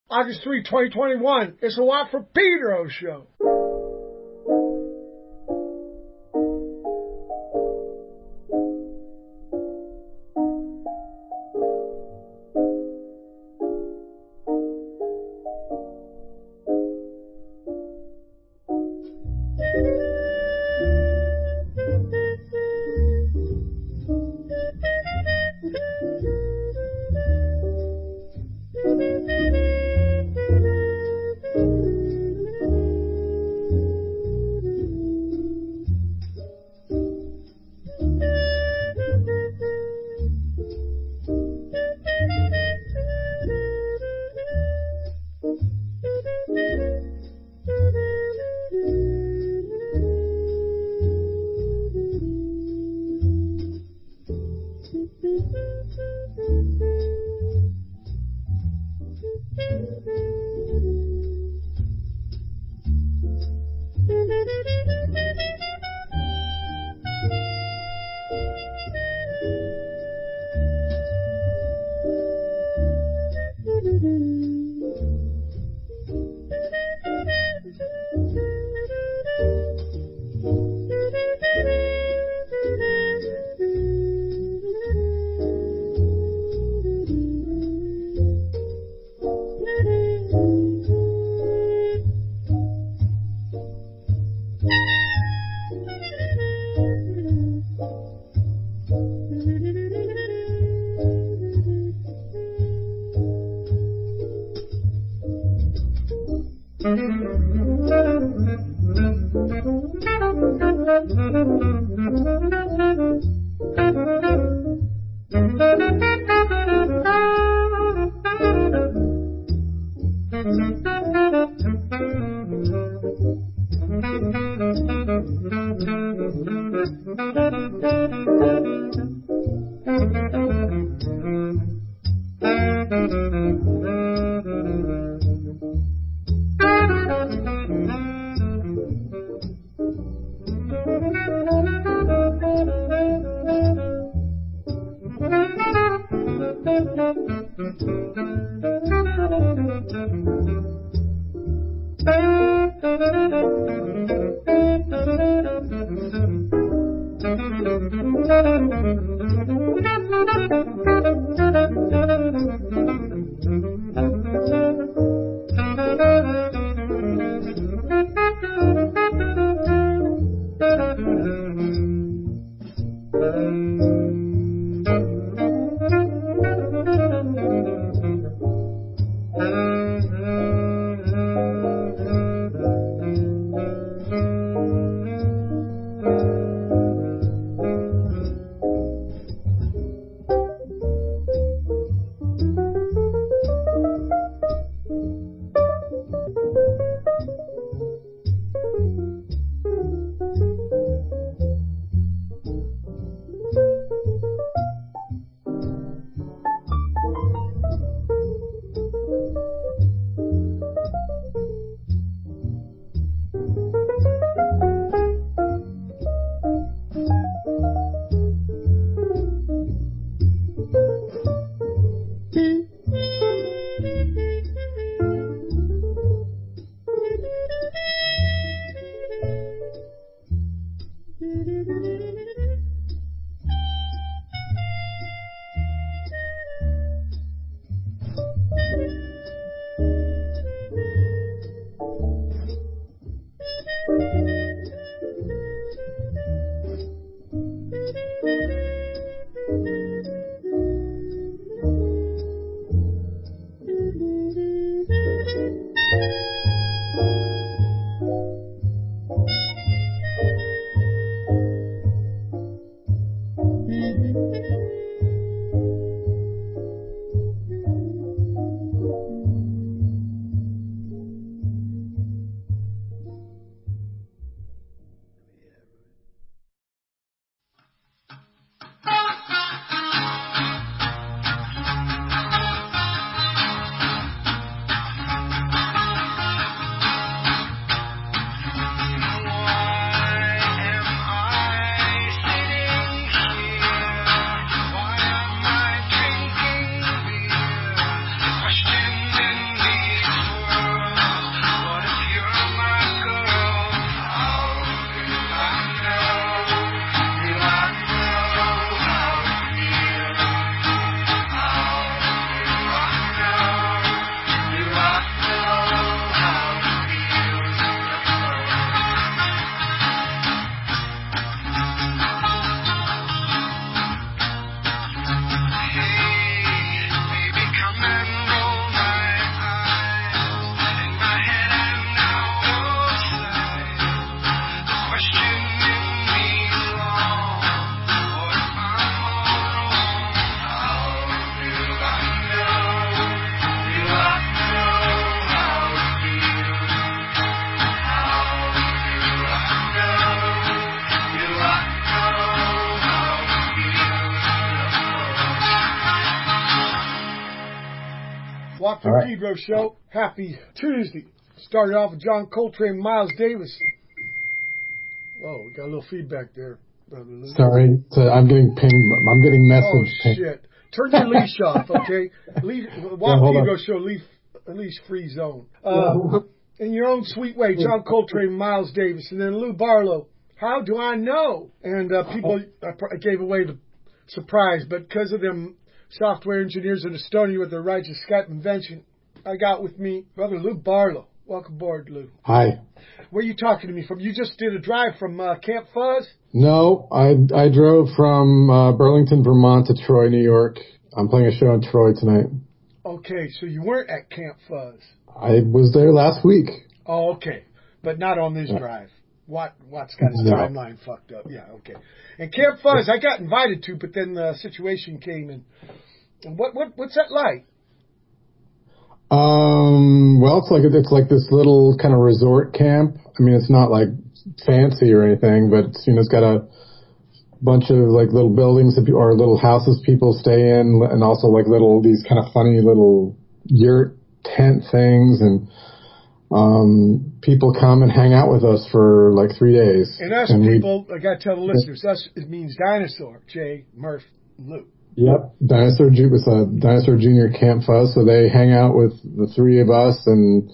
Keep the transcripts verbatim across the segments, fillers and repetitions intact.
August third, twenty twenty-one. It's a Watt from Pedro show. Pedro Show. Happy Tuesday. Started off with John Coltrane, Miles Davis. Oh, we got a little feedback there, Brother Lou. Sorry, so I'm getting ping. I'm getting message. Oh, ping. shit. Turn your leash off, okay? Leash, Watt Yeah, Pedro Show, leaf, leash free zone. Uh, Yeah. In your own sweet way, John Coltrane, Miles Davis, and then Lou Barlow. How do I know? And uh, people, I pr- I gave away the surprise, but because of them software engineers in Estonia with their righteous Skype invention, I got with me Brother Lou Barlow. Welcome aboard, Lou. Hi. Where are you talking to me from? You just did a drive from uh, Camp Fuzz? No, I I drove from uh, Burlington, Vermont to Troy, New York. I'm playing a show in Troy tonight. Okay, so you weren't at Camp Fuzz. I was there last week. Oh, okay. But not on this Yeah. drive. Watt, Watt's got his No. timeline fucked up. Yeah, okay. And Camp Fuzz, I got invited to, but then the situation came in. And what what what's that like? Um, well, it's like it's like this little kind of resort camp. I mean, it's not like fancy or anything, but it's, you know, it's got a bunch of like little buildings that, or little houses people stay in, and also like little these kind of funny little yurt tent things, and um, people come and hang out with us for like three days. And us and people, we, I got to tell the listeners, us it means dinosaur. Jay, Murph, Lou. Yep, Dinosaur Ju- was a Dinosaur Junior Camp Fuzz, so they hang out with the three of us, and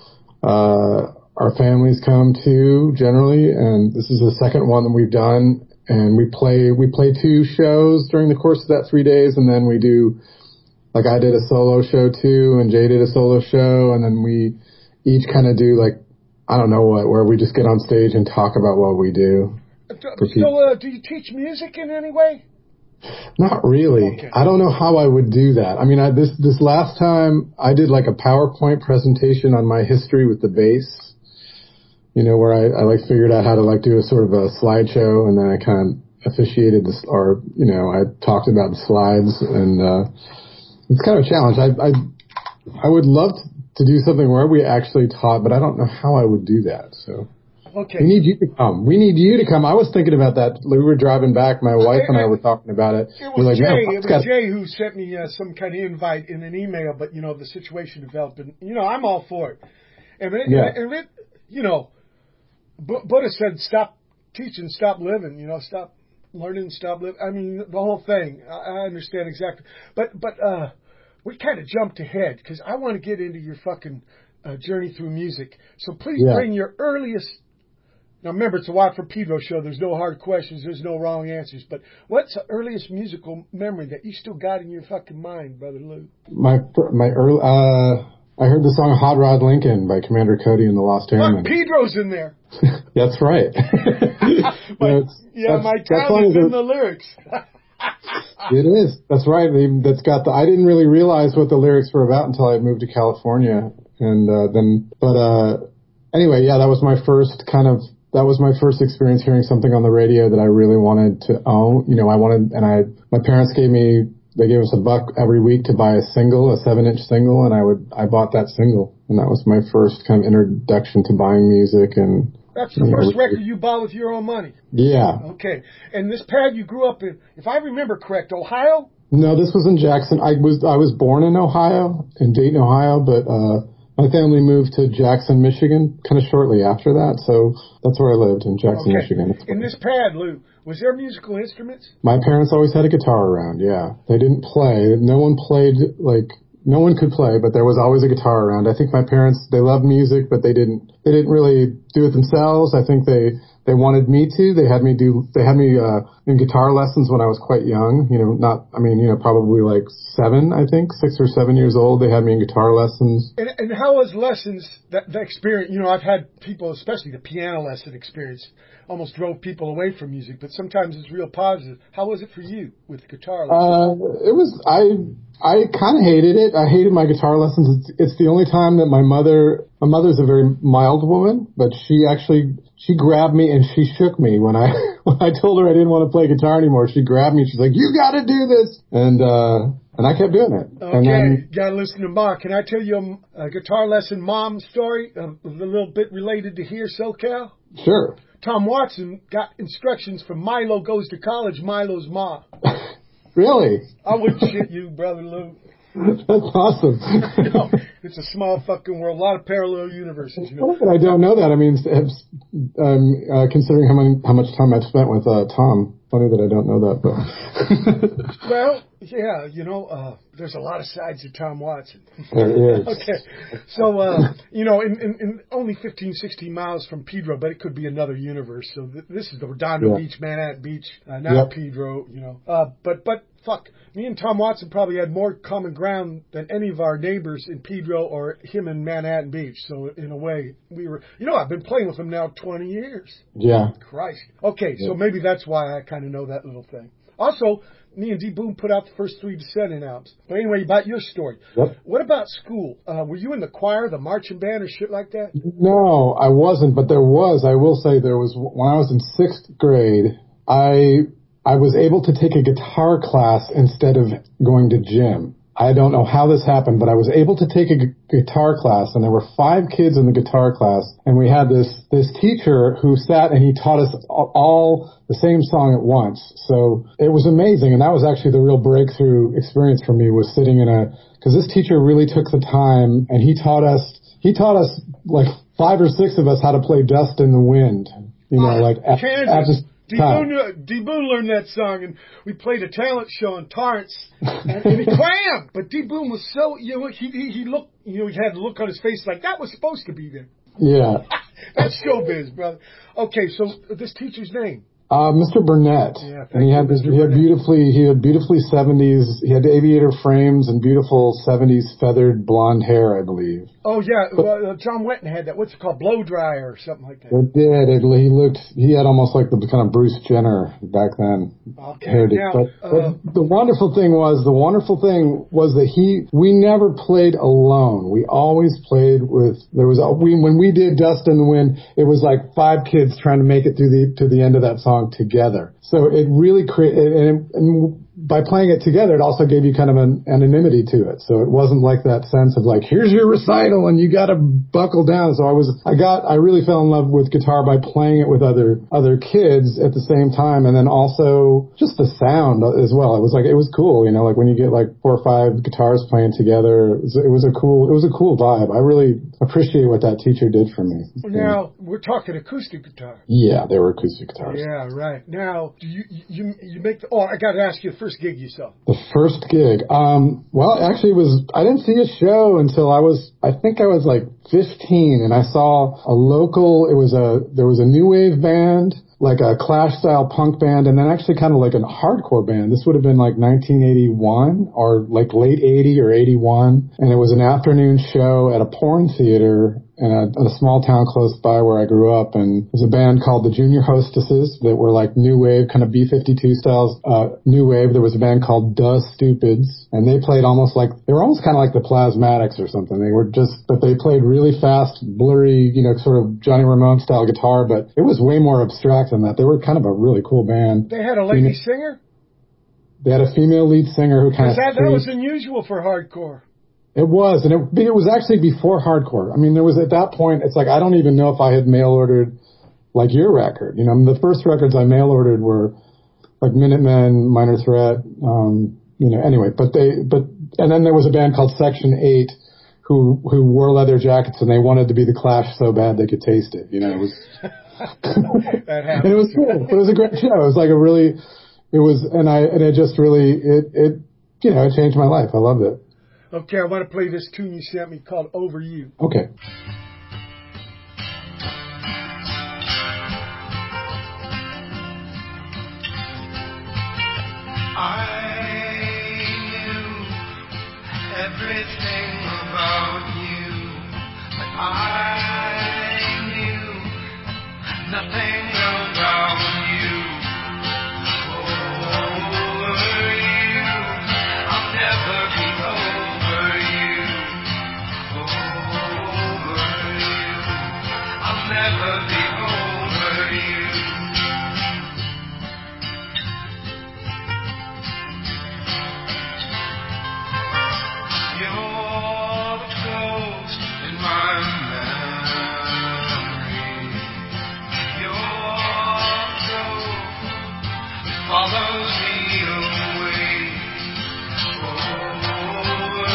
uh, our families come too generally. And this is the second one that we've done, and we play we play two shows during the course of that three days, and then we do like I did a solo show too, and Jay did a solo show, and then we each kind of do like I don't know what, where we just get on stage and talk about what we do. So, uh, do you teach music in any way? Not really. Okay. I don't know how I would do that. I mean, I, this this last time I did like a PowerPoint presentation on my history with the bass. You know, where I, I like figured out how to like do a sort of a slideshow, and then I kind of officiated this, or you know, I talked about the slides, and uh, it's kind of a challenge. I I I would love to do something where we actually taught, but I don't know how I would do that. So. Okay. We need you to come. We need you to come. I was thinking about that. We were driving back. My wife and I were talking about it. It was we're like, Jay. Man, it was got... Jay who sent me uh, some kind of invite in an email, but you know the situation developed, and you know I'm all for it. And it, Yeah. and it, you know, B- Buddha said, "Stop teaching, stop living." You know, stop learning, stop living. I mean, the whole thing. I, I understand exactly, but but uh, we kind of jumped ahead because I want to get into your fucking uh, journey through music. So please Yeah. bring your earliest. Now, remember, it's a Watt from Pedro show. There's no hard questions. There's no wrong answers. But what's the earliest musical memory that you still got in your fucking mind, Brother Lou? My my early, uh, I heard the song "Hot Rod Lincoln" by Commander Cody and the Lost Airmen. Fuck, Pedro's in there. That's right. my, you know, yeah, that's, my that town song is in a, the lyrics. It is. That's right. That's got the. I didn't really realize what the lyrics were about until I moved to California, and uh, then. But uh, anyway, yeah, that was my first kind of. That was my first experience hearing something on the radio that I really wanted to own. You know, I wanted, and I, my parents gave me, they gave us a buck every week to buy a single, a seven inch single, and I would, I bought that single. And that was my first kind of introduction to buying music. And that's the first know, record you bought with your own money. Yeah. Okay. And this pad you grew up in, if I remember correct, Ohio? No, this was in Jackson. I was, I was born in Ohio, in Dayton, Ohio, but, uh, my family moved to Jackson, Michigan, kind of shortly after that, so that's where I lived, in Jackson, okay. Michigan. In this pad, Lou, was there musical instruments? My parents always had a guitar around, yeah. They didn't play. No one played, like, no one could play, but there was always a guitar around. I think my parents, they loved music, but they didn't, they didn't really do it themselves. I think they, they wanted me to. They had me do, they had me, uh, in guitar lessons when I was quite young, you know, not, I mean, you know, probably like seven, I think, six or seven years old. They had me in guitar lessons. And, and how was lessons, that, that experience, you know, I've had people, especially the piano lesson experience, almost drove people away from music, but sometimes it's real positive. How was it for you with guitar lessons? Uh, it was, I, I kind of hated it. I hated my guitar lessons. It's, it's the only time that my mother, my mother's a very mild woman, but she actually, she grabbed me and she shook me when I, when I told her I didn't want to play guitar anymore. She grabbed me and she's like, "You got to do this." And, uh, and I kept doing it. Okay, and then, gotta listen to Mom. Can I tell you a, a guitar lesson mom story, a, a little bit related to here, SoCal? Sure. Tom Watson got instructions from Milo Goes to College, Milo's ma. Really? I wouldn't shit you, Brother Lou. That's awesome. No, it's a small fucking world. A lot of parallel universes. You know? I don't know that. I mean, um, uh, considering how many, how much time I've spent with uh, Tom, funny that I don't know that. But well, yeah, you know, uh, there's a lot of sides to Tom Watson. There is. Okay, so uh, you know, in, in, in only fifteen, sixteen miles from Pedro, but it could be another universe. So th- this is the Redondo yeah. Beach, Manhattan Beach, uh, not yep. Pedro. You know, uh, but but. Fuck, me and Tom Watson probably had more common ground than any of our neighbors in Pedro or him in Manhattan Beach. So in a way, we were, you know, I've been playing with him now twenty years. Yeah. Christ. Okay, yeah. so maybe that's why I kind of know that little thing. Also, me and D Boom put out the first three descending albums. But anyway, about your story. Yep. What about school? Uh, were you in the choir, the marching band, or shit like that? No, I wasn't, but there was. I will say there was, when I was in sixth grade, I... I was able to take a guitar class instead of going to gym. I don't know how this happened, but I was able to take a gu- guitar class, and there were five kids in the guitar class, and we had this this teacher who sat and he taught us all, all the same song at once. So it was amazing, and that was actually the real breakthrough experience for me, was sitting in a, because this teacher really took the time, and he taught us, he taught us, like five or six of us, how to play Dust in the Wind. You know, like at, at this D-Boon learned that song, and we played a talent show in Torrance, and, and he crammed. But D-Boon was so, you know, he, he he looked, you know, he had a look on his face like that was supposed to be there. Yeah. That's showbiz, brother. Okay, so this teacher's name? Uh, Mister Burnett. Yeah, and he had this, he had beautifully he had beautifully seventies. He had aviator frames and beautiful seventies feathered blonde hair, I believe. Oh yeah, well, uh, John Wetton had that. What's it called? Blow dryer or something like that. It did. It, he looked. He had almost like the kind of Bruce Jenner back then. Okay. Now, but, uh, but the wonderful thing was the wonderful thing was that he. We never played alone. We always played with. There was a, we when we did Dust in the Wind. It was like five kids trying to make it through the to the end of that song together. So it really created. And, and by playing it together, it also gave you kind of an anonymity to it. So it wasn't like that sense of like, here's your recital and you got to buckle down. So I was, I got, I really fell in love with guitar by playing it with other, other kids at the same time. And then also just the sound as well. It was like, it was cool, you know, like when you get like four or five guitars playing together, it was, it was a cool, it was a cool vibe. I really appreciate what that teacher did for me. Now, we're talking acoustic guitar. Yeah, they were acoustic guitars. Yeah, right. Now, do you, you, you make the, oh, I got to ask you the first gig you saw. The first gig. Um, well, actually it was, I didn't see a show until I was, I think I was like fifteen, and I saw a local, it was a, there was a new wave band, like a Clash style punk band, and then actually kind of like a hardcore band. This would have been like nineteen eighty-one or like late eighty or eighty-one, and it was an afternoon show at a porn theater in a, in a small town close by where I grew up, and it was a band called the Junior Hostesses that were like new wave, kind of B fifty-two styles, uh, new wave. There was a band called Duh Stupids, and they played almost like, they were almost kind of like the Plasmatics or something. They were just, but they played really fast, blurry, you know, sort of Johnny Ramone style guitar, but it was way more abstract than that. They were kind of a really cool band. They had a lady female, singer? They had a female lead singer who kind of... That, that was unusual for hardcore. It was, and it, it was actually before hardcore. I mean, there was, at that point, it's like, I don't even know if I had mail-ordered, like, your record. You know, I mean, the first records I mail-ordered were, like, Minutemen, Minor Threat, um, you know, anyway, but they, but, and then there was a band called Section eight, who, who wore leather jackets, and they wanted to be the Clash so bad they could taste it, you know, it was... That happened. And it was cool. It was a great show. It was like a really, it was, and I, and it just really, it, it, you know, it changed my life. I loved it. Okay, I want to play this tune you sent me called Over You. Okay. I knew everything about you, but I knew nothing about you. Over you, I'll never be over you. Over you, I'll never be over you. You're the ghost in my memory. You're the ghost that follows me away. Over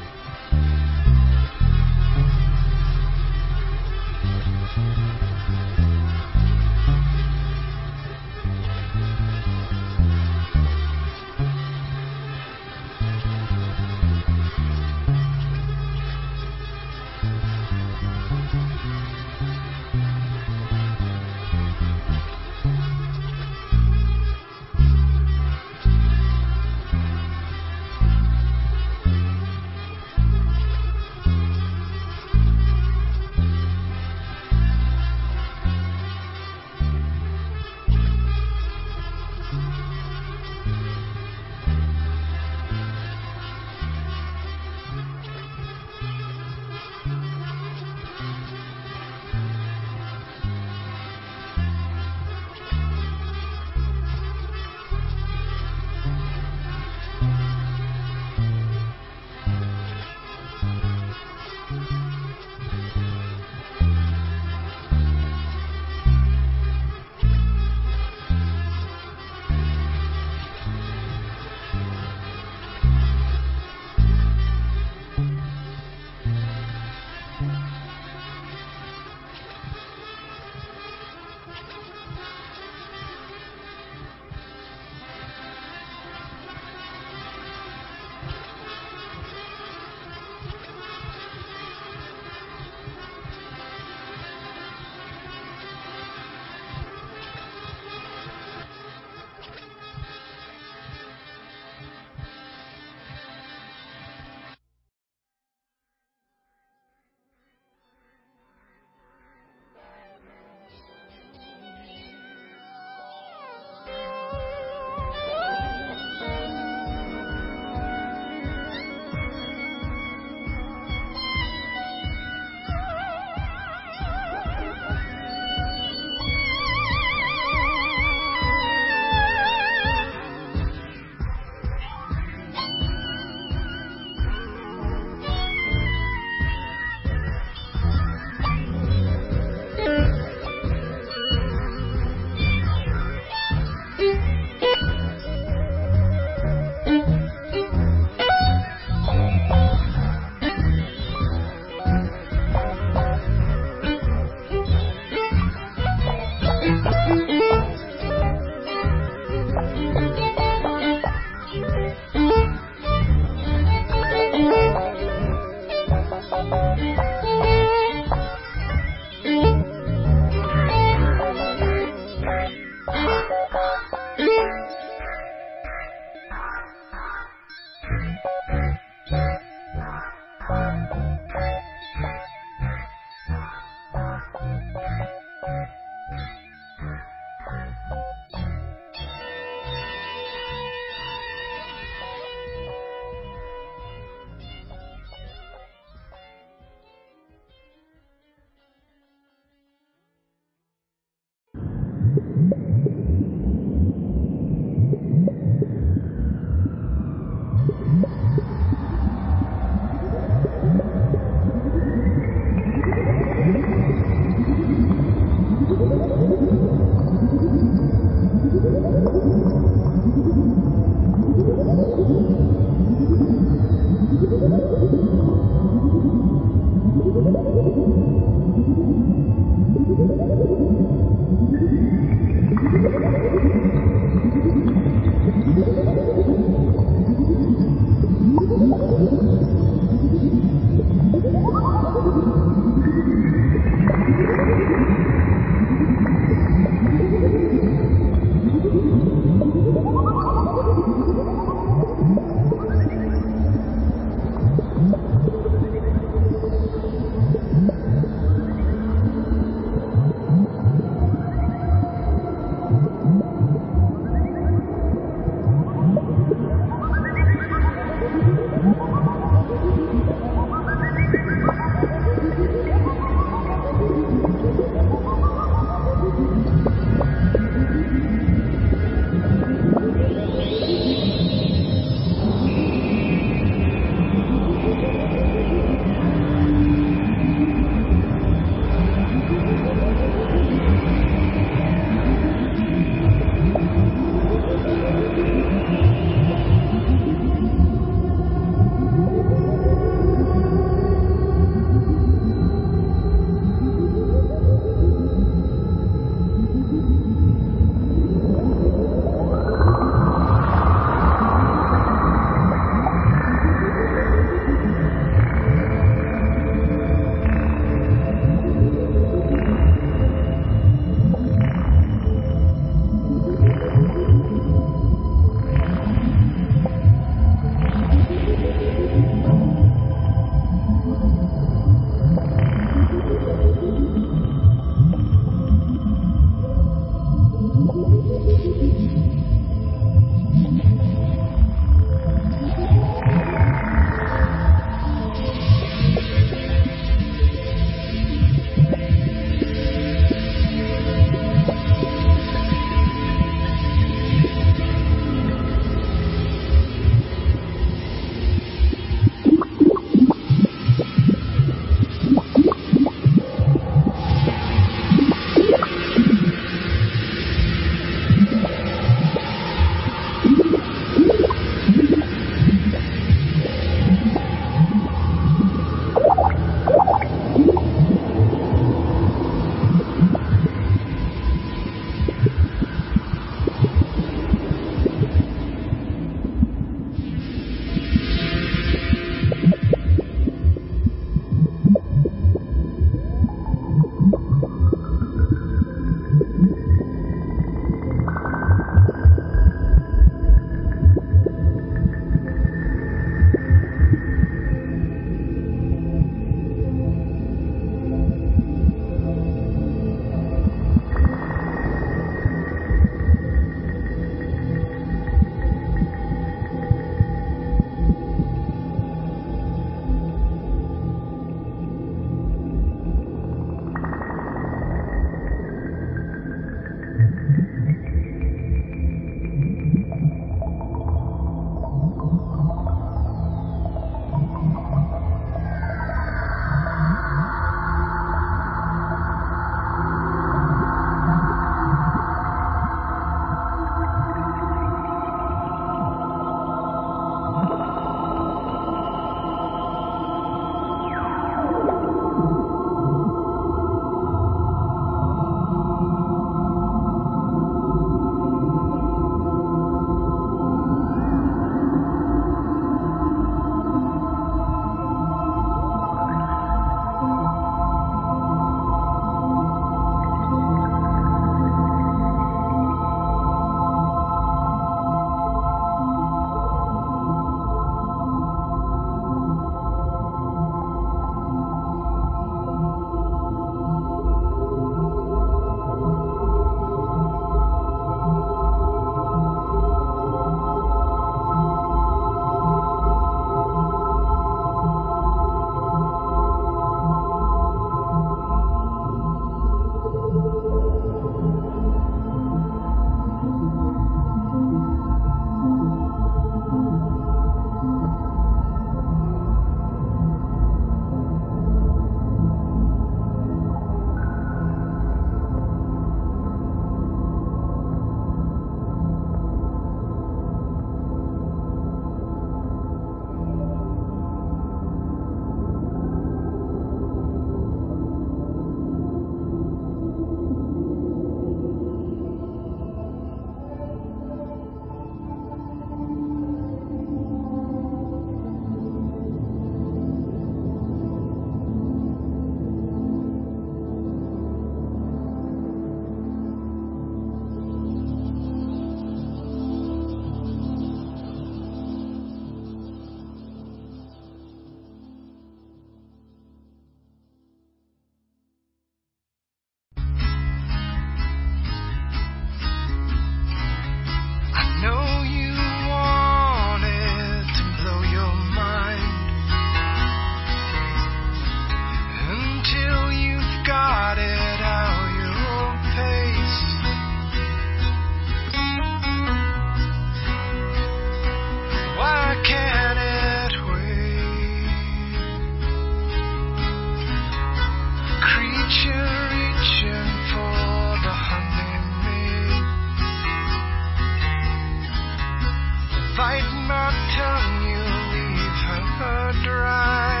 bite my tongue, you leave her dry.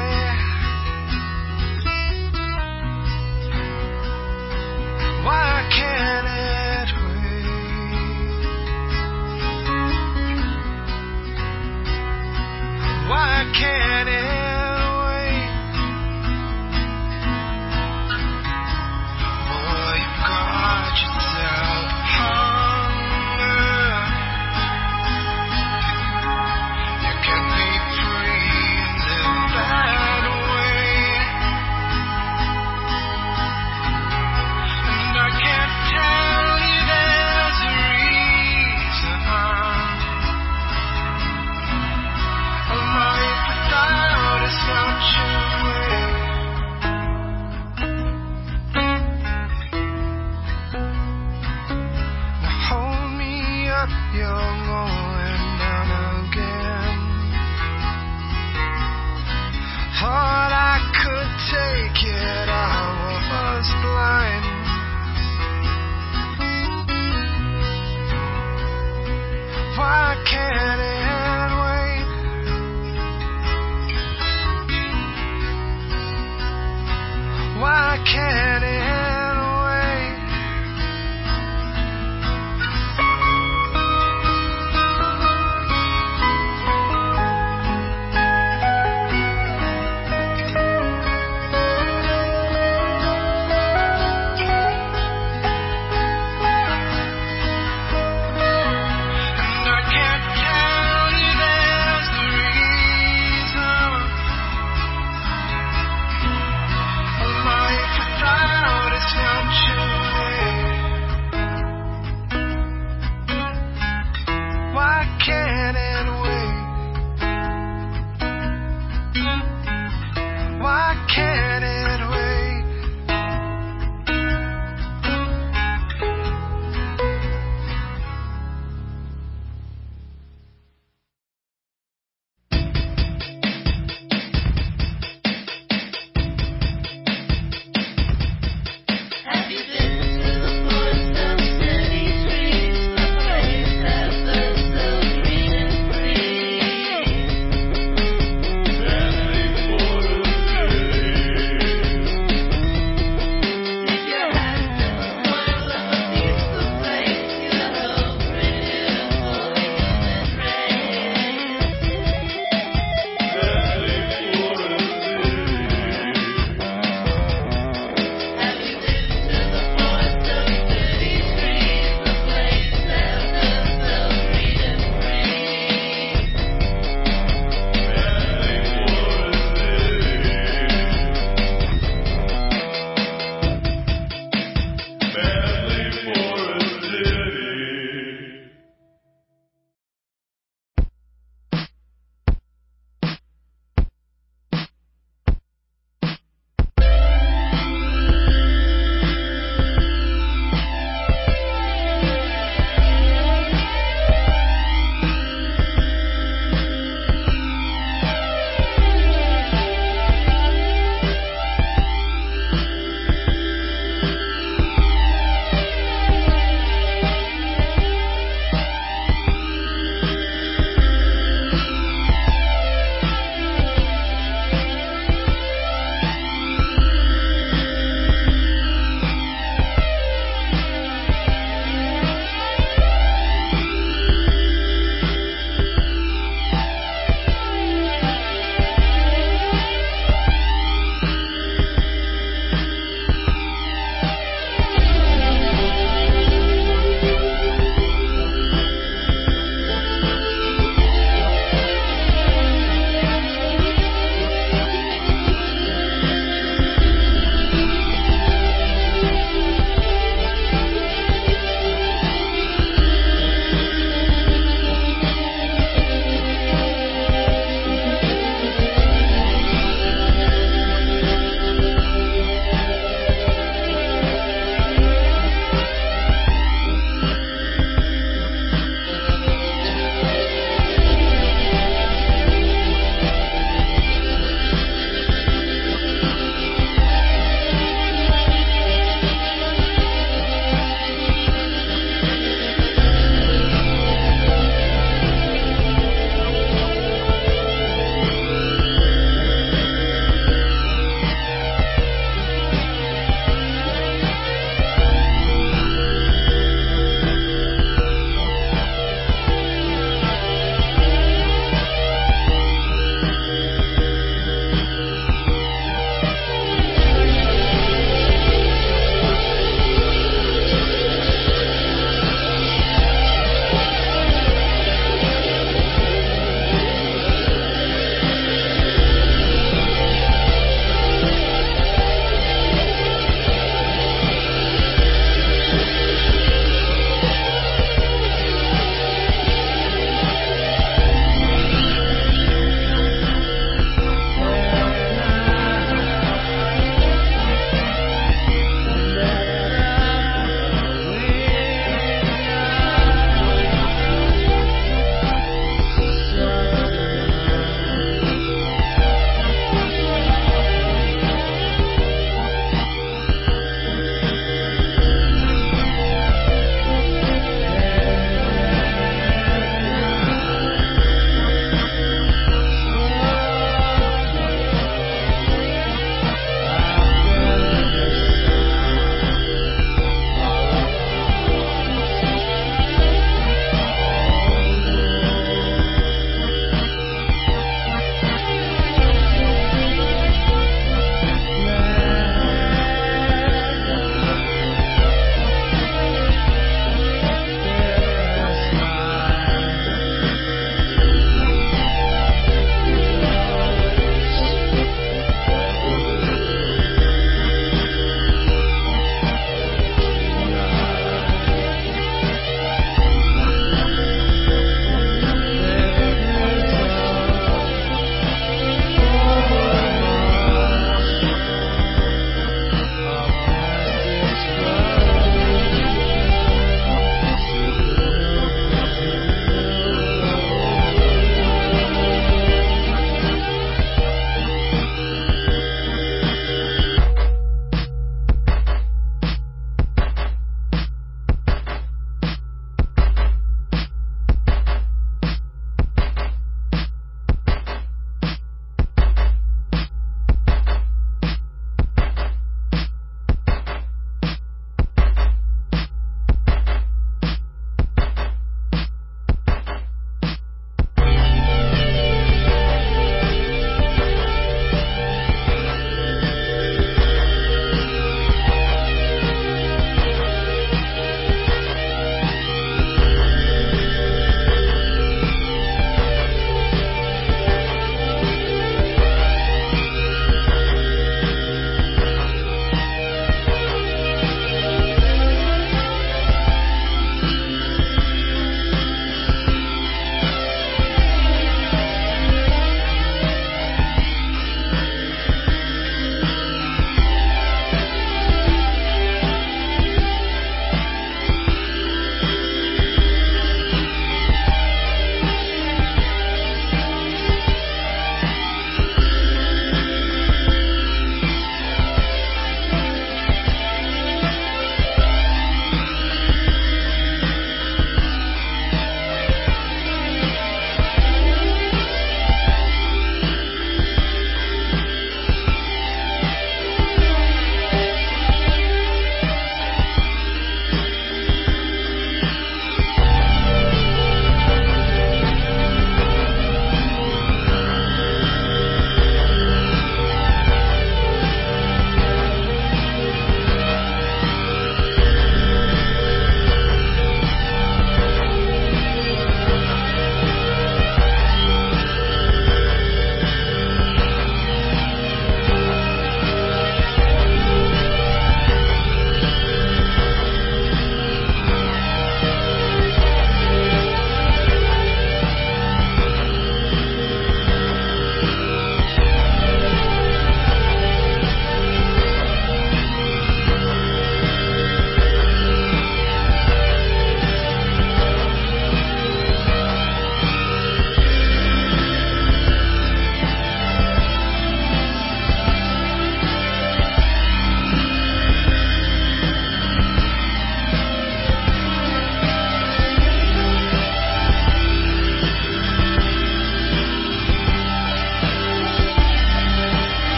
Why can't it wait? Why can't it wait? Boy, you've got yourself hunger. You can be free and live that way. And I can't tell you there's a reason. A life without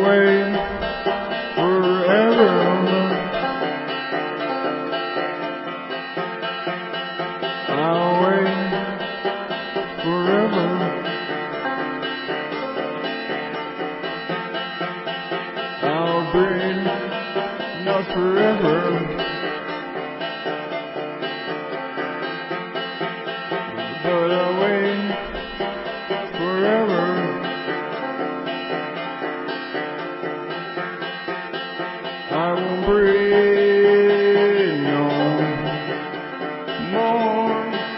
wait forever. I'll wait forever. I'll bring not forever. But I'll wait forever. I won't bring no more.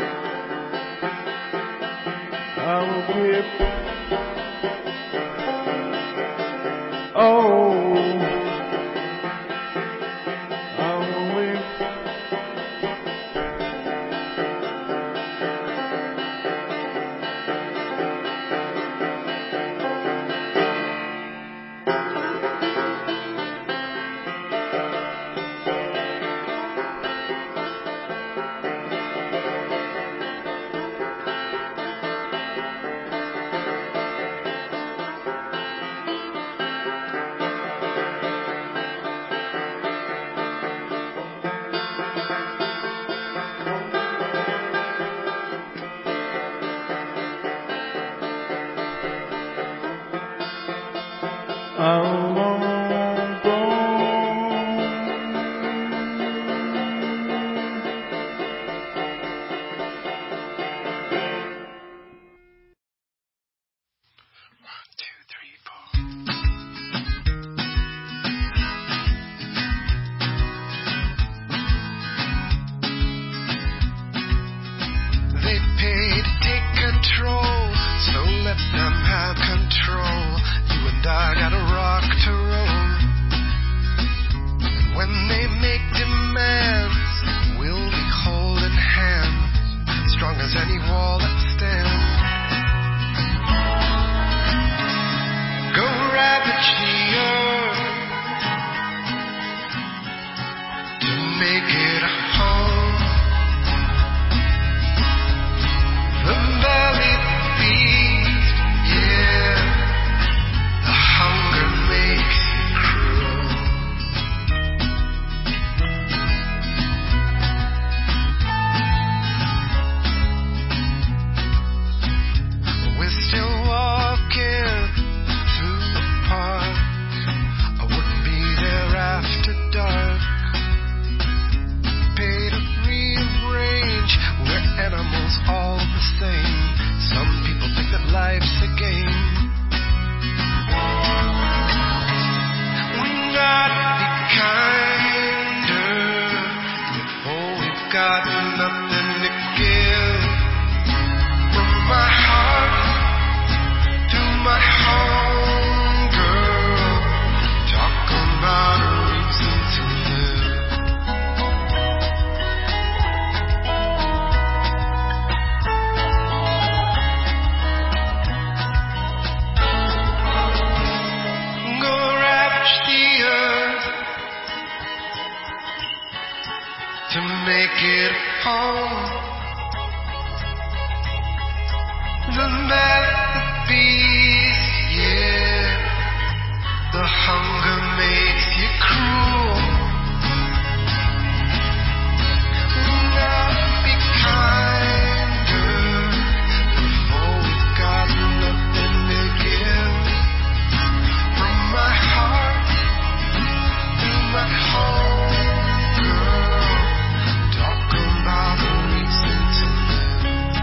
I will whip. Oh, I will whip. I won't go. One, two, three, four. They pay to take control, so let them have control. You and I got a rock to roll. And when they make demands, we'll be holding hands, strong as any wall that stands. Go ravage the earth to make it a home. The belly beast, yeah. The hunger makes you cruel. We're still walking through the park. I wouldn't be there after dark. Pay to rearrange. We're animals all the same. Some people think that life's a game. We gotta be kinder before we've got nothing to give. From my heart to my home, girl, talk about a reason to live. Go ravage the earth to make it home. The man, the beast, yeah. The hunger makes you cruel. We gotta be kinder before we've got nothing to give. From my heart to my home, girl, talk about a reason to live.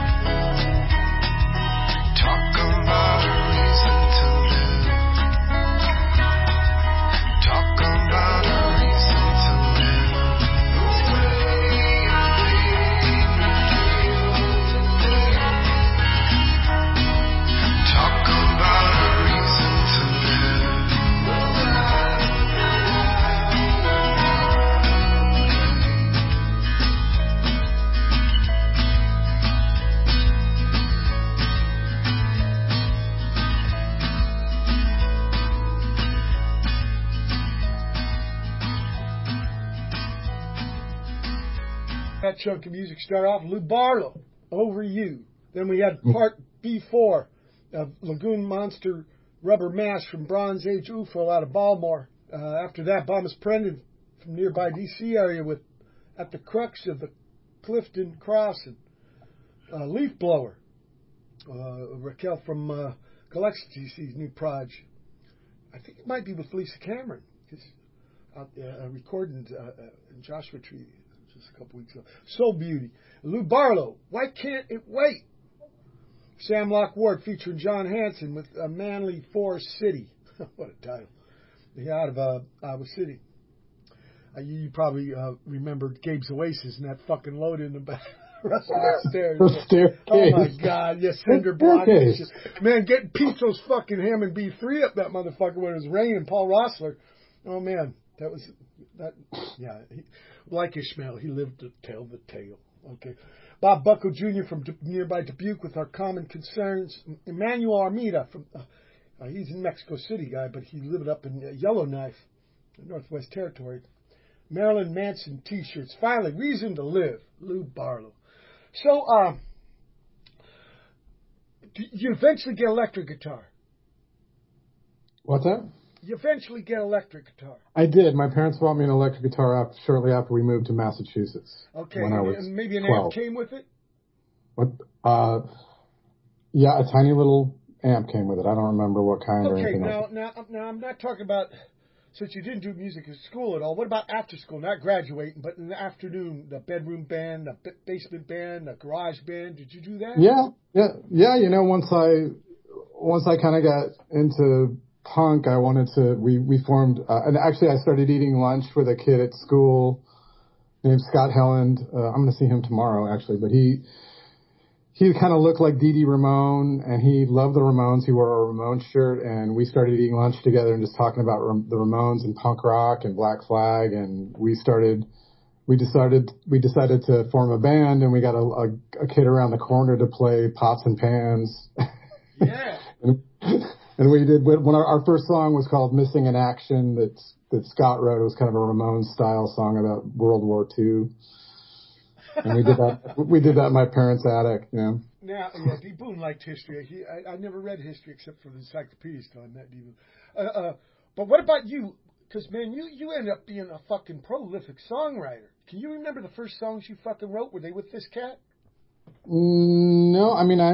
Talk about a reason to live. Talk about a reason to live. Talk about a reason to live. That chunk of music started off Lou Barlow, Over You. Then we had part B four of Lagoon Monster Rubber Mask from Bronze Age U F O out of Baltimore. Uh, after that, Thomas Prendon from nearby D C area with At the Crux of the Clifton Crossing. Uh, Leaf Blower. Uh, Raquel from uh, Galaxy's new project. I think it might be with Lisa Cameron. Because out there uh, recording uh, uh, in Joshua Tree just a couple weeks ago. Soul Beauty. Lou Barlow. Why Can't It Wait? Sam Locke Ward featuring John Hanson with uh, Manly Forest City. What a title. Yeah, out of uh, Iowa City. Uh, you, you probably uh, remembered Gabe's Oasis and that fucking load in the back. Upstairs. The staircase. Oh my God, yes, cinder block. Staircase. Man, getting Pizzo's fucking Hammond B three up that motherfucker when it was raining. Paul Rossler. Oh man, that was that. Yeah, he, like Ishmael, he lived to tell the tale. Okay, Bob Bucko Junior from D- nearby Dubuque with Our Common Concerns. Emmanuel Armida from. Uh, uh, he's in Mexico City guy, but he lived up in uh, Yellowknife, Northwest Territory. Marilyn Manson T-shirts. Finally, Reason to Live. Lou Barlow. So, uh, you eventually get electric guitar. What's that? You eventually get electric guitar. I did. My parents bought me an electric guitar after, shortly after we moved to Massachusetts. Okay, when I and, was and maybe an twelve. amp came with it? What? Uh, yeah, a tiny little amp came with it. I don't remember what kind or Okay, anything now, like now, now I'm not talking about, since you didn't do music at school at all, what about after school? Not graduating, but in the afternoon, the bedroom band, the b- basement band, the garage band. Did you do that? Yeah, yeah, yeah. You know, once I once I kind of got into punk, I wanted to. We we formed, uh, and actually, I started eating lunch with a kid at school named Scott Helland. Uh, I'm going to see him tomorrow, actually, but he he kind of looked like Dee Dee Ramone, and he loved the Ramones. He wore a Ramones shirt, and we started eating lunch together and just talking about Ram- the Ramones and punk rock and Black Flag, and we started. We decided we decided to form a band, and we got a, a, a kid around the corner to play pots and pans. Yeah. and, and we did when our, our first song was called "Missing in Action." That that Scott wrote. It was kind of a Ramones style song about World War Two. And we did that. We did that in my parents' attic. Yeah. Now, yeah, D. Boone liked history. He, I, I never read history except for the encyclopedias till I met D. Boone. Uh, uh, but what about you? Because, man, you, you ended up being a fucking prolific songwriter. Can you remember the first songs you fucking wrote? Were they with this cat? No, I mean, I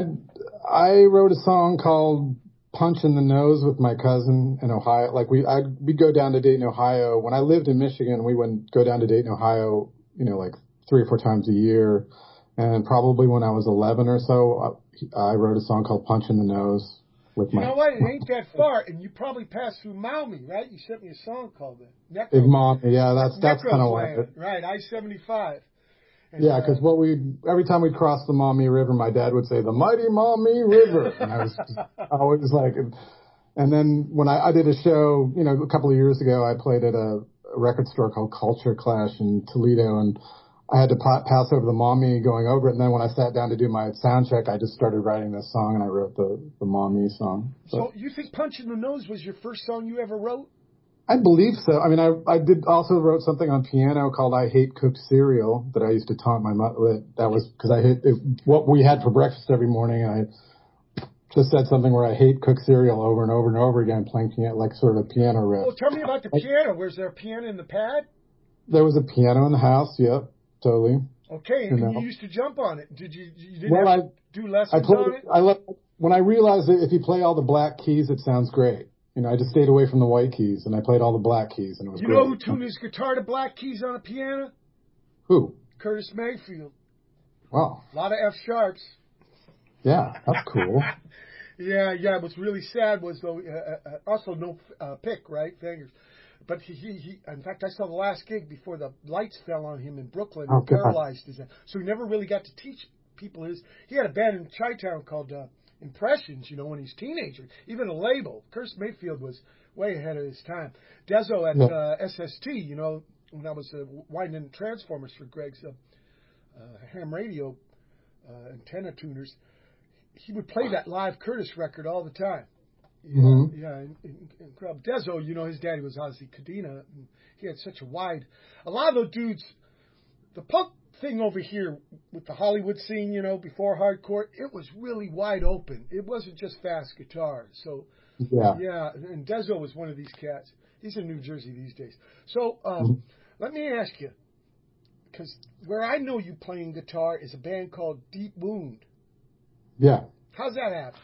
I wrote a song called "Punch in the Nose" with my cousin in Ohio. Like we, I'd we'd go down to Dayton, Ohio. When I lived in Michigan, we would go down to Dayton, Ohio. You know, like three or four times a year. And probably when I was eleven or so, I wrote a song called "Punch in the Nose." With You my, know what? It ain't that far, and you probably passed through Maumee, right? You sent me a song called that. Big Mom, yeah, that's that's kind of Necros what. Land, right? I seventy-five. And, Yeah, because uh, what we every time we'd cross the Maumee River, my dad would say the mighty Maumee River, and I was always like, and then when I, I did a show, you know, a couple of years ago, I played at a, a record store called Culture Clash in Toledo, and I had to pa- pass over the Maumee going over it, and then when I sat down to do my sound check, I just started writing this song, and I wrote the the Maumee song. But so you think "Punch in the Nose" was your first song you ever wrote? I believe so. I mean, I I did also wrote something on piano called "I Hate Cooked Cereal" that I used to taunt my mother with. That was because I hate it, what we had for breakfast every morning, and I just said something where I hate cooked cereal over and over and over again, playing piano, like sort of a piano riff. Well, tell me about the piano. Was there a piano in the pad? There was a piano in the house. Yep, totally. Okay, and You you, know. used to jump on it. Did you? You didn't Well, have I to do I lessons played. on it? I let when I realized that if you play all the black keys, it sounds great. You know, I just stayed away from the white keys, and I played all the black keys, and it was You great. know who tuned his guitar to black keys on a piano? Who? Curtis Mayfield. Wow. A lot of F sharps. Yeah, that's cool. Yeah, yeah. What's really sad was though, uh, uh, also no uh, pick, right? Fingers. But he, he, he, in fact, I saw the last gig before the lights fell on him in Brooklyn and Oh, God. paralyzed his hand. So he never really got to teach people his. He had a band in Chi-Town called uh, Impressions, you know, when he was a teenager. Even a label. Curtis Mayfield was way ahead of his time. Dezo at Yeah. uh, S S T, you know, when I was uh, winding transformers for Greg's uh, uh, ham radio uh, antenna tuners, he would play that live Curtis record all the time. Yeah, Mhm. yeah. And, and, and Grub Dezo, you know, his daddy was Ozzy Cadena. And he had such a wide. A lot of those dudes, the punk thing over here with the Hollywood scene, you know, before hardcore, it was really wide open. It wasn't just fast guitars. So, Yeah. yeah, and Dezo was one of these cats. He's in New Jersey these days. So, um, Mm-hmm. let me ask you, because where I know you playing guitar is a band called Deep Wound. Yeah. How's that happen?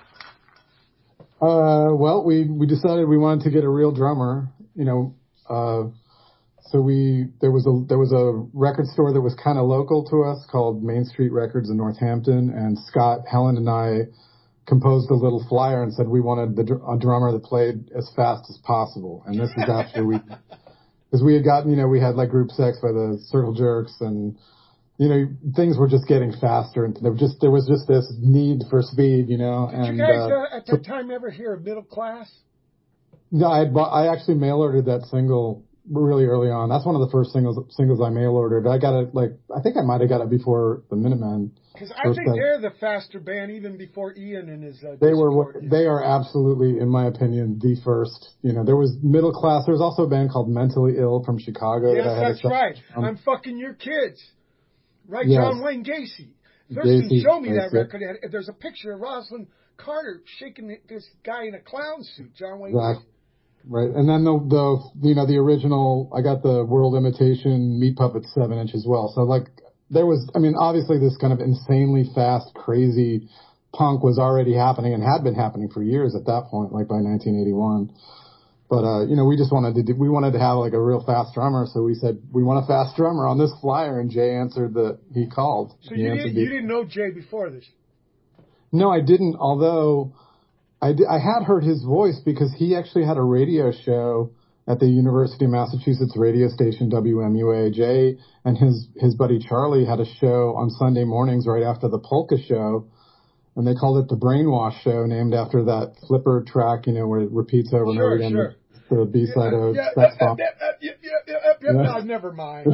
Uh, well, we, we decided we wanted to get a real drummer, you know, uh, so we, there was a, there was a record store that was kind of local to us called Main Street Records in Northampton, and Scott, Helen, and I composed a little flyer and said we wanted the, a drummer that played as fast as possible. And this is after we, because we had gotten, you know, we had like Group Sex by the Circle Jerks, and, you know, things were just getting faster, and there was just, there was just this need for speed, you know. Did and, you guys, uh, uh, at that time, ever hear of Middle Class? No, I had bought, I actually mail ordered that single really early on. That's one of the first singles singles I mail ordered. I got it like I think I might have got it before the Minutemen. Because I think they're the faster band even before Ian and his. Uh, they Discord, were you know? they are absolutely, in my opinion, the first. You know, there was Middle Class. There was also a band called Mentally Ill from Chicago. Yes, that I had that's a right. Um, I'm fucking your kids. Right, yes. John Wayne Gacy. Thurston Gacy, showed me that yes, record. There's a picture of Rosalind Carter shaking this guy in a clown suit, John Wayne Exactly. Gacy. Right, and then the the you know the original, I got the World Imitation Meat Puppet seven inch as well. So like there was, I mean, obviously this kind of insanely fast, crazy punk was already happening and had been happening for years at that point, like by nineteen eighty-one. But uh, you know, we just wanted to do, we wanted to have like a real fast drummer, so we said we want a fast drummer on this flyer, and Jay answered that he called. So he you answered didn't the, you didn't know Jay before this? No, I didn't. Although I, d- I had heard his voice because he actually had a radio show at the University of Massachusetts radio station W M U A. Jay and his, his buddy Charlie had a show on Sunday mornings right after the Polka show, and they called it the Brainwash Show, named after that Flipper track, you know, where it repeats over and Sure, over again. sure. The, the B-side yeah, of yeah, Sex yeah, Bomb. yeah, yeah, yeah, yeah, yeah, yeah. Yeah. No, never mind.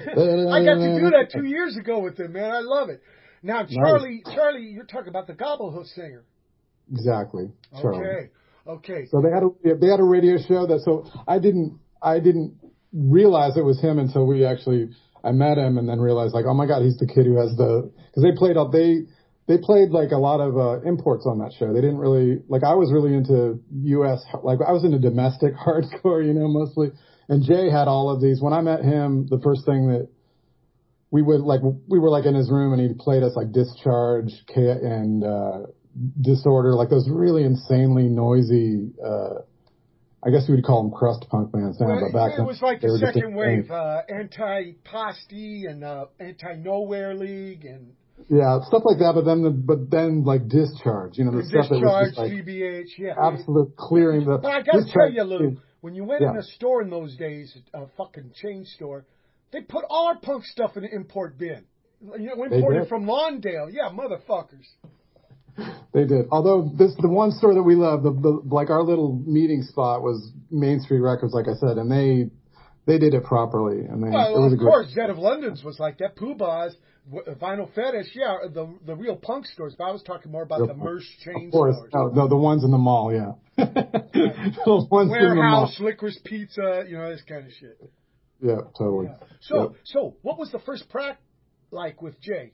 I got to do that two years ago with him, man. I love it. Now, Charlie, nice. Charlie, you're talking about the Gobblehoof singer. Exactly. Charlie. Okay. Okay. So they had a they had a radio show that so I didn't I didn't realize it was him until we actually I met him and then realized like, oh my God, he's the kid who has the, because they played all they they played like a lot of uh, imports on that show. They didn't really, like, I was really into U S, like I was into domestic hardcore, you know, mostly. And Jay had all of these. When I met him, the first thing that we would like, we were like in his room and he played us like Discharge and uh Disorder, like those really insanely noisy, uh, I guess you would call them crust punk bands now, well, but back it then. was like they the were just second insane. wave, uh, Anti-Pasty and uh, Anti-Nowhere League and... Yeah, stuff like that, but then the, but then like Discharge, you know, the stuff Discharge, that was just like G B H, yeah. absolute clearing the... But I gotta tell you, Lou, when you went yeah. in a store in those days, a fucking chain store, they put all our punk stuff in the import bin. You know, imported from Lawndale. Yeah, motherfuckers. They did. Although this, the one store that we love, the, the like our little meeting spot was Main Street Records, like I said, and they they did it properly. And they, well, it was of a course, great... Zed of London's was like that. Poobah's, Vinyl Fetish, yeah, the the real punk stores. But I was talking more about real the Mersh chain of course. stores. No, no, the ones in the mall, yeah. The ones Warehouse, in the mall. Licorice Pizza, you know, this kind of shit. Yeah, totally. Yeah. So, yep. so what was the first prac like with Jay?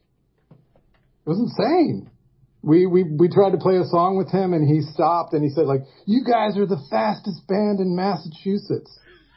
It was insane. We, we, we tried to play a song with him and he stopped and he said like, you guys are the fastest band in Massachusetts.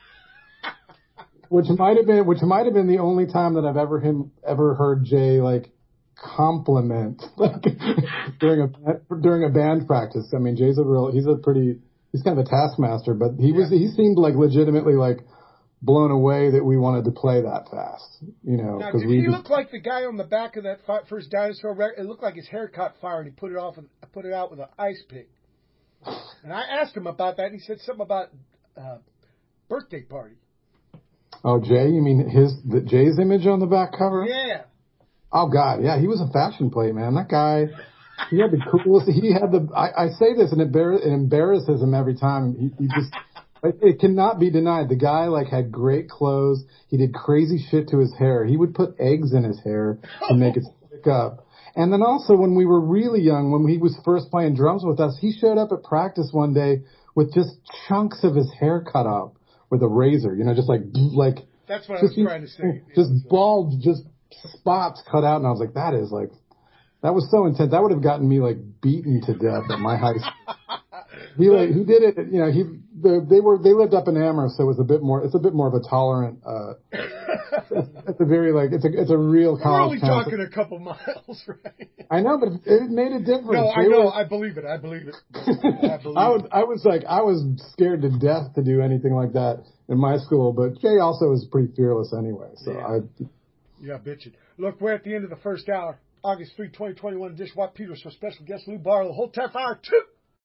Which might have been, which might have been the only time that I've ever him, ever heard Jay like compliment like during a, during a band practice. I mean, Jay's a real, he's a pretty, he's kind of a taskmaster, but he was, yeah. he seemed like legitimately like blown away that we wanted to play that fast, you know. Now, did we he just, look like the guy on the back of that first Dinosaur record? It looked like his hair caught fire, and he put it off and put it out with an ice pick. And I asked him about that, and he said something about uh, birthday party. Oh, Jay, you mean his the, Jay's image on the back cover? Yeah. Oh God, yeah, he was a fashion plate, man. That guy, he had the coolest. He had the. I, I say this, and it, embar- it embarrasses him every time. He, he just. It cannot be denied. The guy like had great clothes. He did crazy shit to his hair. He would put eggs in his hair to make it stick up. And then also when we were really young, when he was first playing drums with us, he showed up at practice one day with just chunks of his hair cut off with a razor. You know, just like like. That's what just, I was trying to say. Just bald, just spots cut out, and I was like, that is like, that was so intense. That would have gotten me like beaten to death at my high school. He like, he did it, you know, he, the, they were, they lived up in Amherst, so it was a bit more, it's a bit more of a tolerant, uh, it's a very like, it's a, it's a real We're college only town. talking a couple miles, right? I know, but it made a difference. No, I They know, were- I believe it, I believe it. I believe I was, it. I was like, I was scared to death to do anything like that in my school, but Jay also was pretty fearless anyway, so Yeah. I, Yeah, bitchin'. Look, we're at the end of the first hour. August third, twenty twenty-one, Dish Watt Peters for special guest Lou Barlow. Whole half hour two.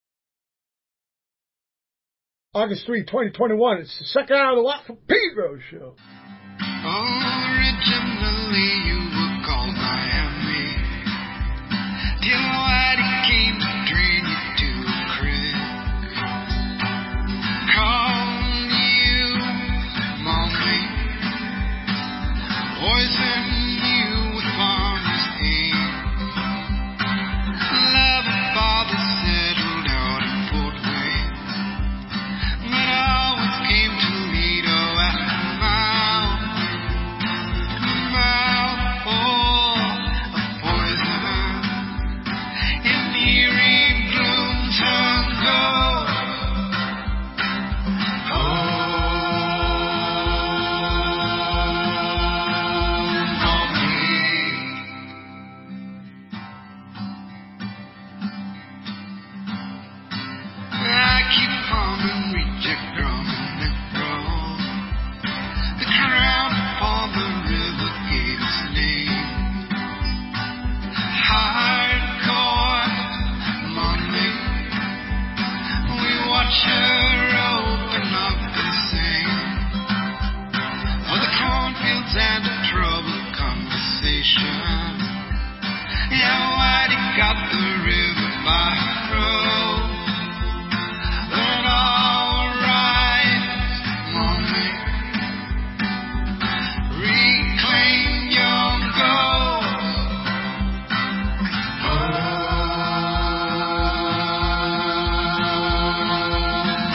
August third, twenty twenty-one. It's the second hour of the Watt from Pedro show. Originally you were called Miami, till Whitey came to drain you to a creek. Called you Mommy, poison you with farmer's aid. Love and father settled out in Fort Wayne, but I always came to Toledo after mouth, mouth full of poison. In eerie bloom turn gold. Oh, I keep humming, reject drum and neck roll. The crown upon the river gave its name. Hardcore Monday, we watch her open up and sing. Oh, the cornfields and the troubled conversation. Yeah, Whitey got the river by her throat. But all right, Mommy, reclaim your gold. Oh,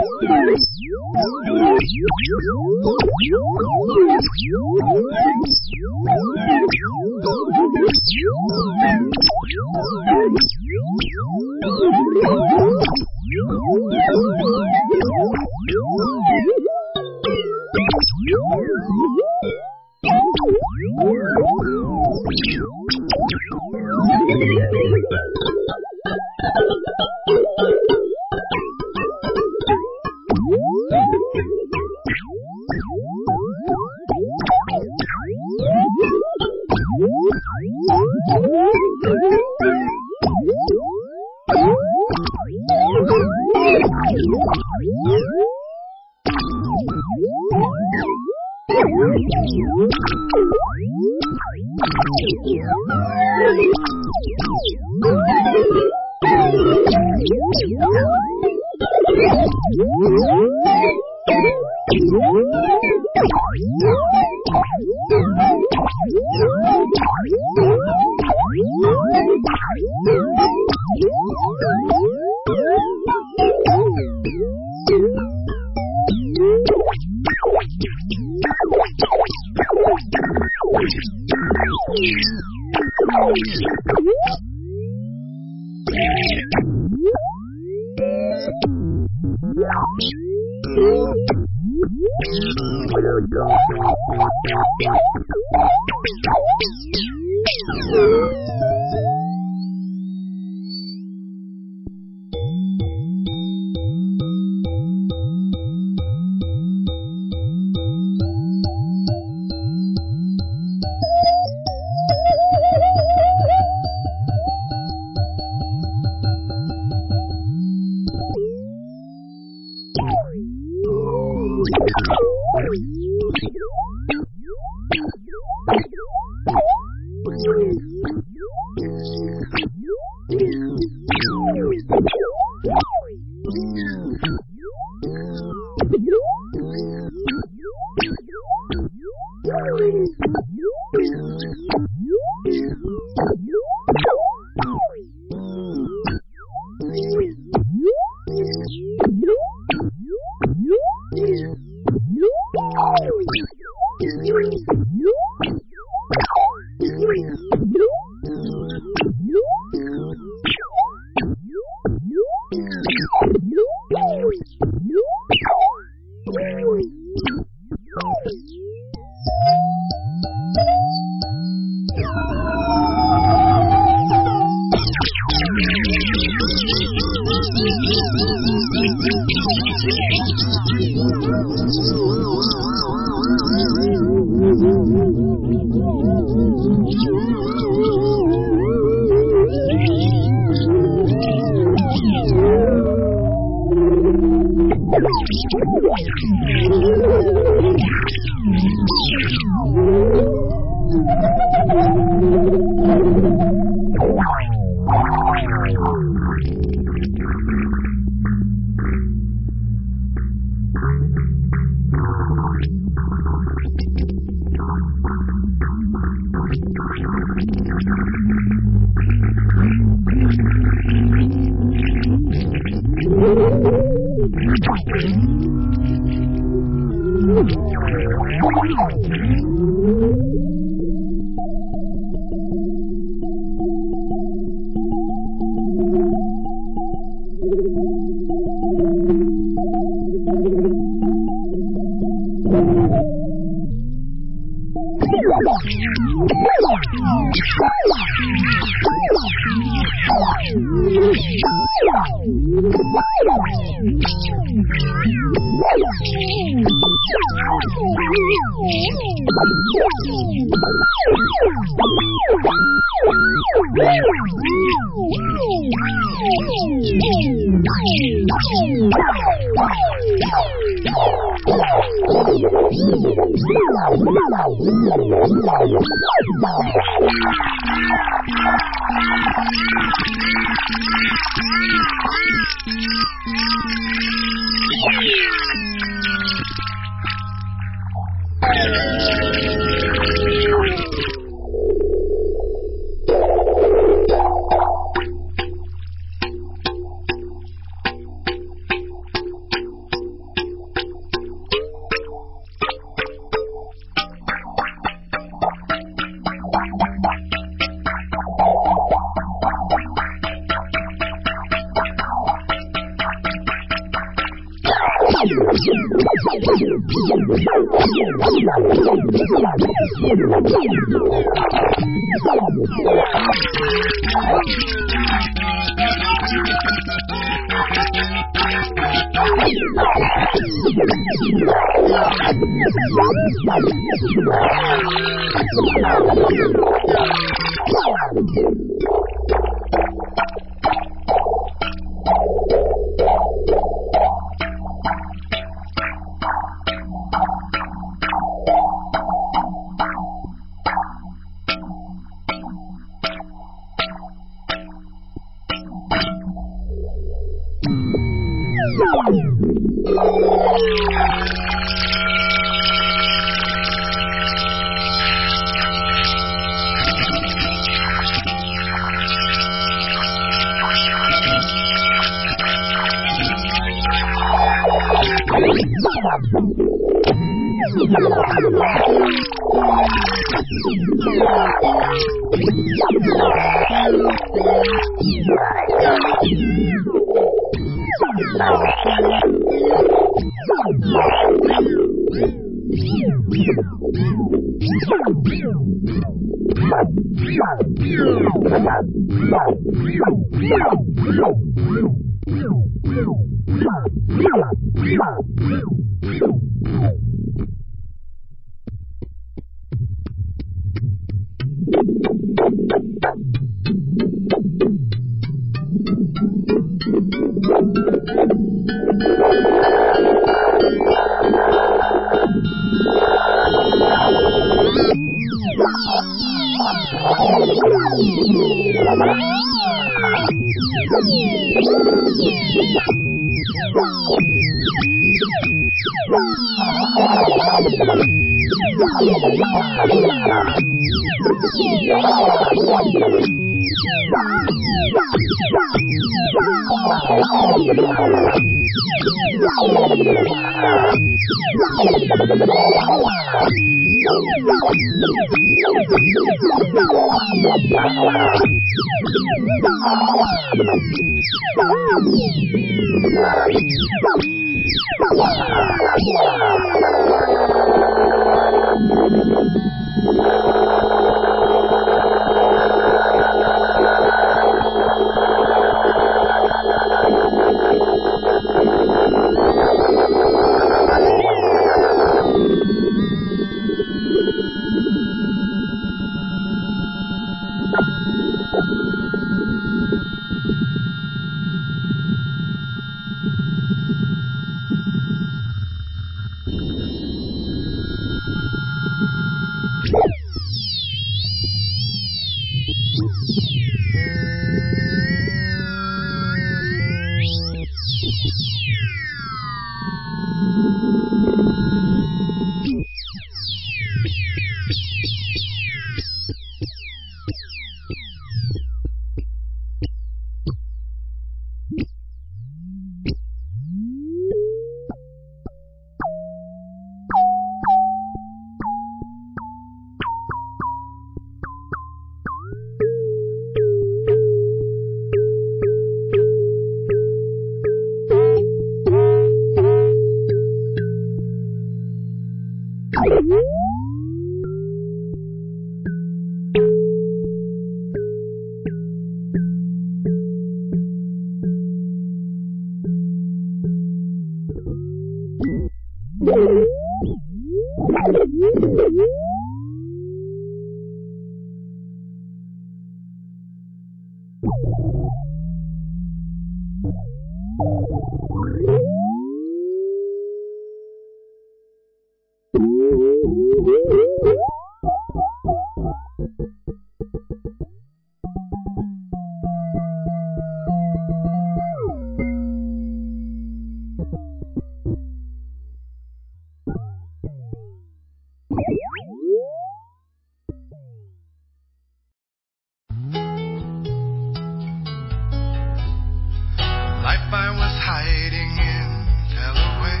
Life I was hiding in fell away,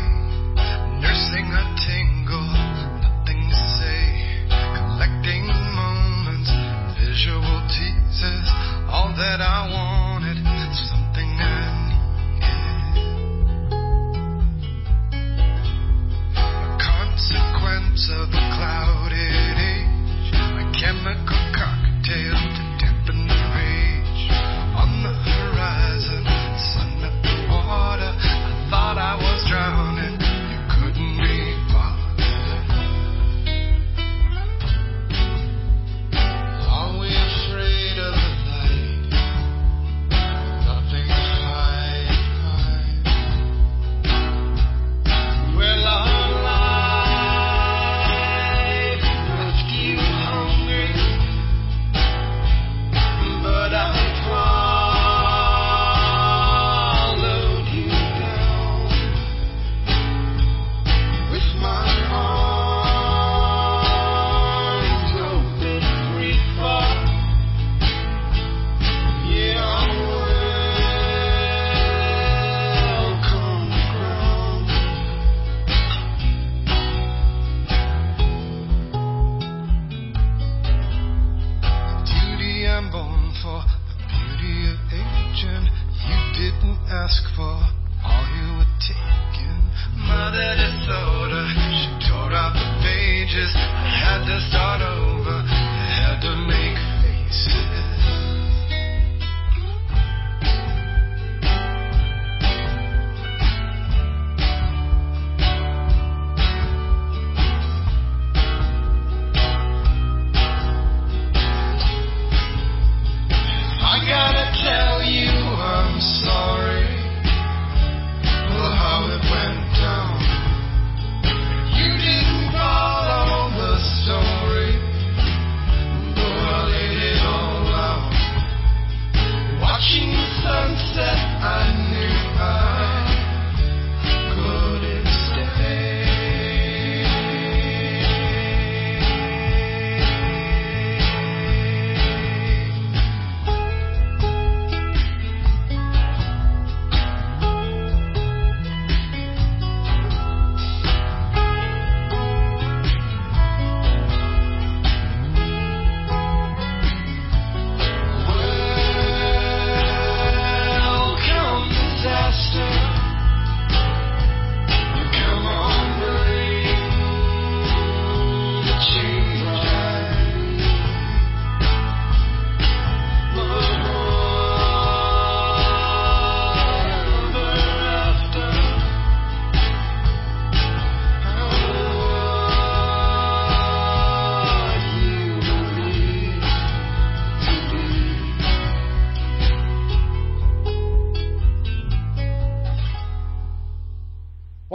nursing a tingle, nothing to say, collecting moments, visual teasers, all that I wanted, something I needed. A consequence of the cloud.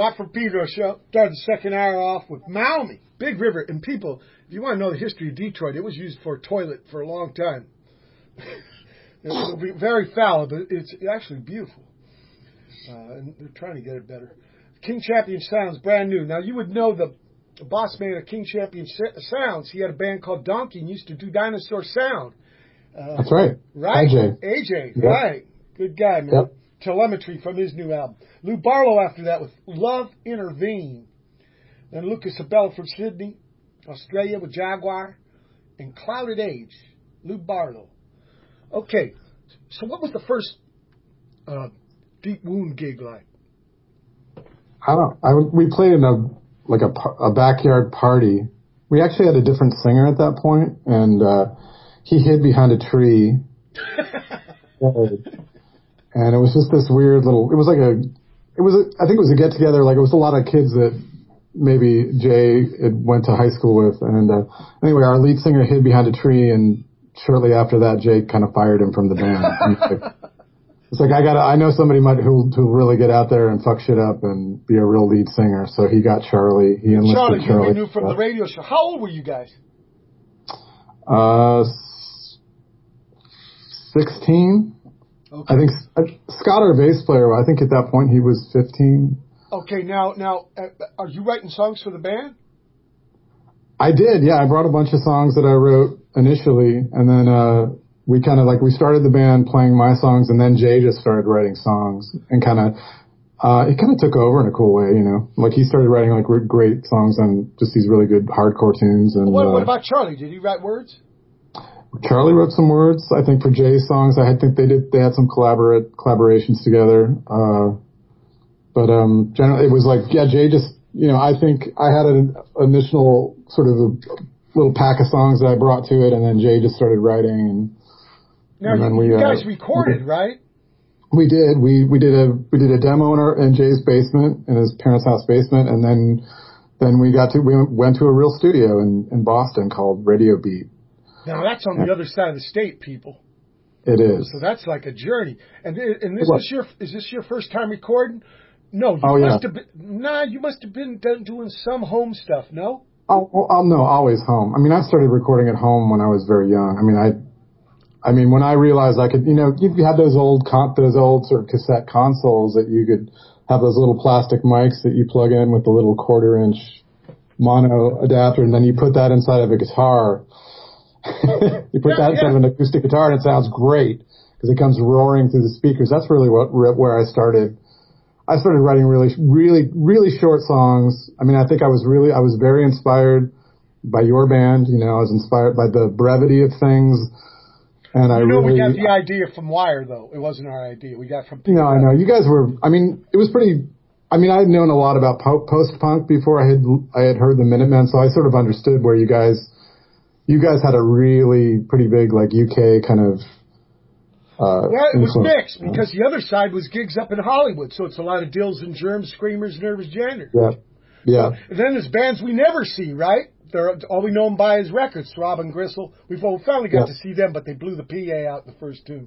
Watt from Pedro show. Started the second hour off with Maumee, Big River. And people, if you want to know the history of Detroit, it was used for a toilet for a long time. It'll be very foul, but it's actually beautiful. Uh, and they're trying to get it better. King Champion Sounds, brand new. Now, you would know the boss man of King Champion Sounds. He had a band called Donkey and used to do Dinosaur Sound. Uh, That's right. Right. A J. A J, Yep. right. Good guy, man. Yep. Telemetry from his new album. Lou Barlow after that with Love Intervene. Then Lucas Abella from Sydney, Australia with Jaguar. And Clouded Age, Lou Barlow. Okay, so what was the first uh, Deep Wound gig like? I don't. I we played in a like a, a backyard party. We actually had a different singer at that point, and uh, he hid behind a tree. And it was just this weird little. It was like a. It was. A, I think it was a get together. Like it was a lot of kids that maybe Jay had went to high school with. And uh, anyway, our lead singer hid behind a tree, and shortly after that, Jay kind of fired him from the band. It's like, I got I know somebody might who who really get out there and fuck shit up and be a real lead singer. So he got Charlie. He enlisted Charlie, Charlie. you knew from the radio show. How old were you guys? Uh, sixteen. Okay. I think uh, Scott, our bass player, I think at that point he was fifteen. Okay, now, now, uh, are you writing songs for the band? I did, yeah. I brought a bunch of songs that I wrote initially, and then uh, we kind of like we started the band playing my songs, and then Jay just started writing songs, and kind of uh, it kind of took over in a cool way, you know. Like he started writing like great songs on just these really good hardcore tunes. And what, uh, what about Charlie? Did he write words? Charlie wrote some words, I think, for Jay's songs. I think they did. They had some collaborate collaborations together. Uh, but um, generally, it was like, yeah, Jay just, you know, I think I had an initial sort of a little pack of songs that I brought to it, and then Jay just started writing. And, now and you, then we, you guys uh, recorded, right? We did. We we did a we did a demo in our in Jay's basement, in his parents' house basement, and then then we got to we went to a real studio in in Boston called Radio Beat. Now that's on the other side of the state, people. It is. So that's like a journey. And and this What? is your is this your first time recording? No, you Oh, yeah. must have been. Nah, you must have been done, doing some home stuff. No. Oh, well, oh, no, always home. I mean, I started recording at home when I was very young. I mean, I, I mean, when I realized I could, you know, you had those old con- those old sort of cassette consoles that you could have those little plastic mics that you plug in with the little quarter inch mono adapter, and then you put that inside of a guitar. you put Yeah, that inside yeah. of an acoustic guitar, and it sounds great because it comes roaring through the speakers. That's really what where I started. I started writing really, really, really short songs. I mean, I think I was really, I was very inspired by your band. You know, I was inspired by the brevity of things, and I You know, really. we got the idea from Wire, though. It wasn't our idea. We got from. You know, I know you guys were. I mean, it was pretty. I mean, I had known a lot about po- post-punk before I had I had heard the Minutemen, so I sort of understood where you guys. You guys had a really pretty big like U K kind of. Uh, Well, it was influence. mixed because the other side was gigs up in Hollywood, so it's a lot of Dills and Germs, Screamers, Nervous Janitor. Yeah, yeah. And then there's bands we never see, right? They're all we know them by is records. Throb and Gristle. We've all finally got Yeah. to see them, but they blew the P A out in the first tune.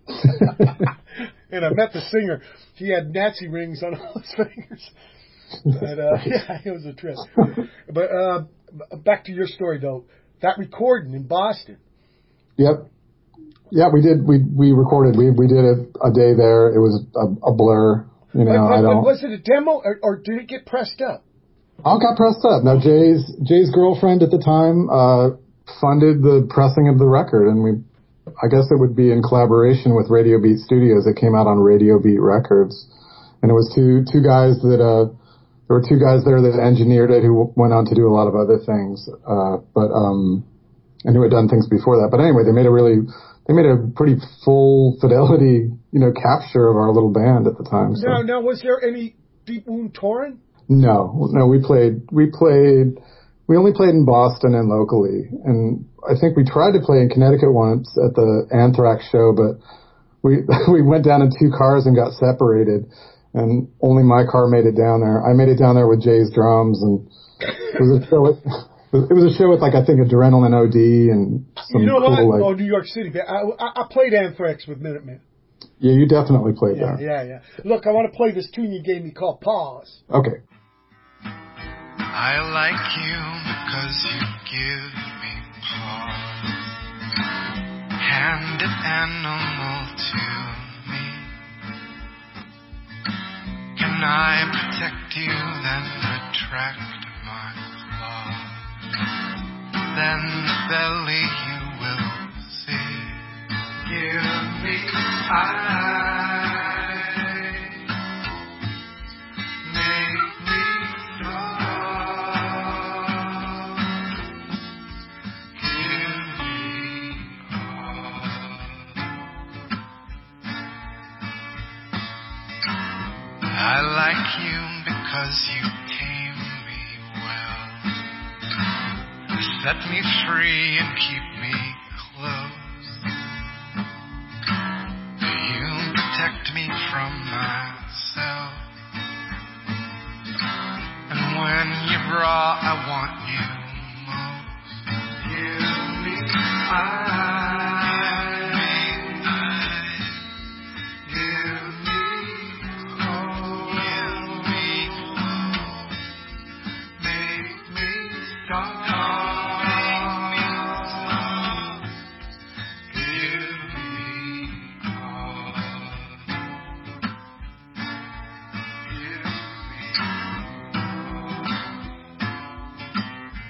And I met the singer. He had Nazi rings on all his fingers. But, uh, yeah, it was a trip. But uh, back to your story, though. That recording in Boston. Yep. Yeah, we did. We we recorded. We we did a, a day there. It was a, a blur. You know, But- but- I but don't. was it a demo, or, or did it get pressed up? All got pressed up. Now Jay's Jay's girlfriend at the time uh, funded the pressing of the record, and we, I guess it would be in collaboration with Radio Beat Studios. It came out on Radio Beat Records, and it was two two guys that uh, there were two guys there that engineered it who went on to do a lot of other things, uh, but um, and who had done things before that. But anyway, they made a really they made a pretty full fidelity, you know, capture of our little band at the time. So. Now, now, was there any Deep Wound touring? No, no, we played, we played, we only played in Boston and locally. And I think we tried to play in Connecticut once at the Anthrax show, but we, we went down in two cars and got separated, and only my car made it down there. I made it down there with Jay's drums, and it was a show with, it was a show with like, I think Adrenaline O D and some You know cool, what? like, Oh, New York City. I, I, I played Anthrax with Minutemen. Yeah, you definitely played Yeah, that. yeah, yeah. Look, I want to play this tune you gave me called Pause. Okay. I like you because you give me pause. Handed animal to me. Can I protect you, then retract my claws? Then the belly you will see. Give me eyes. Make me strong. Give me pause. I like you because you tame me well. You set me free and keep me close. You protect me from myself. And when you're raw, I want you most. Give me eyes. Give me hope. Give me hope. Make me strong. Make me strong. Give me pause. Give me pause.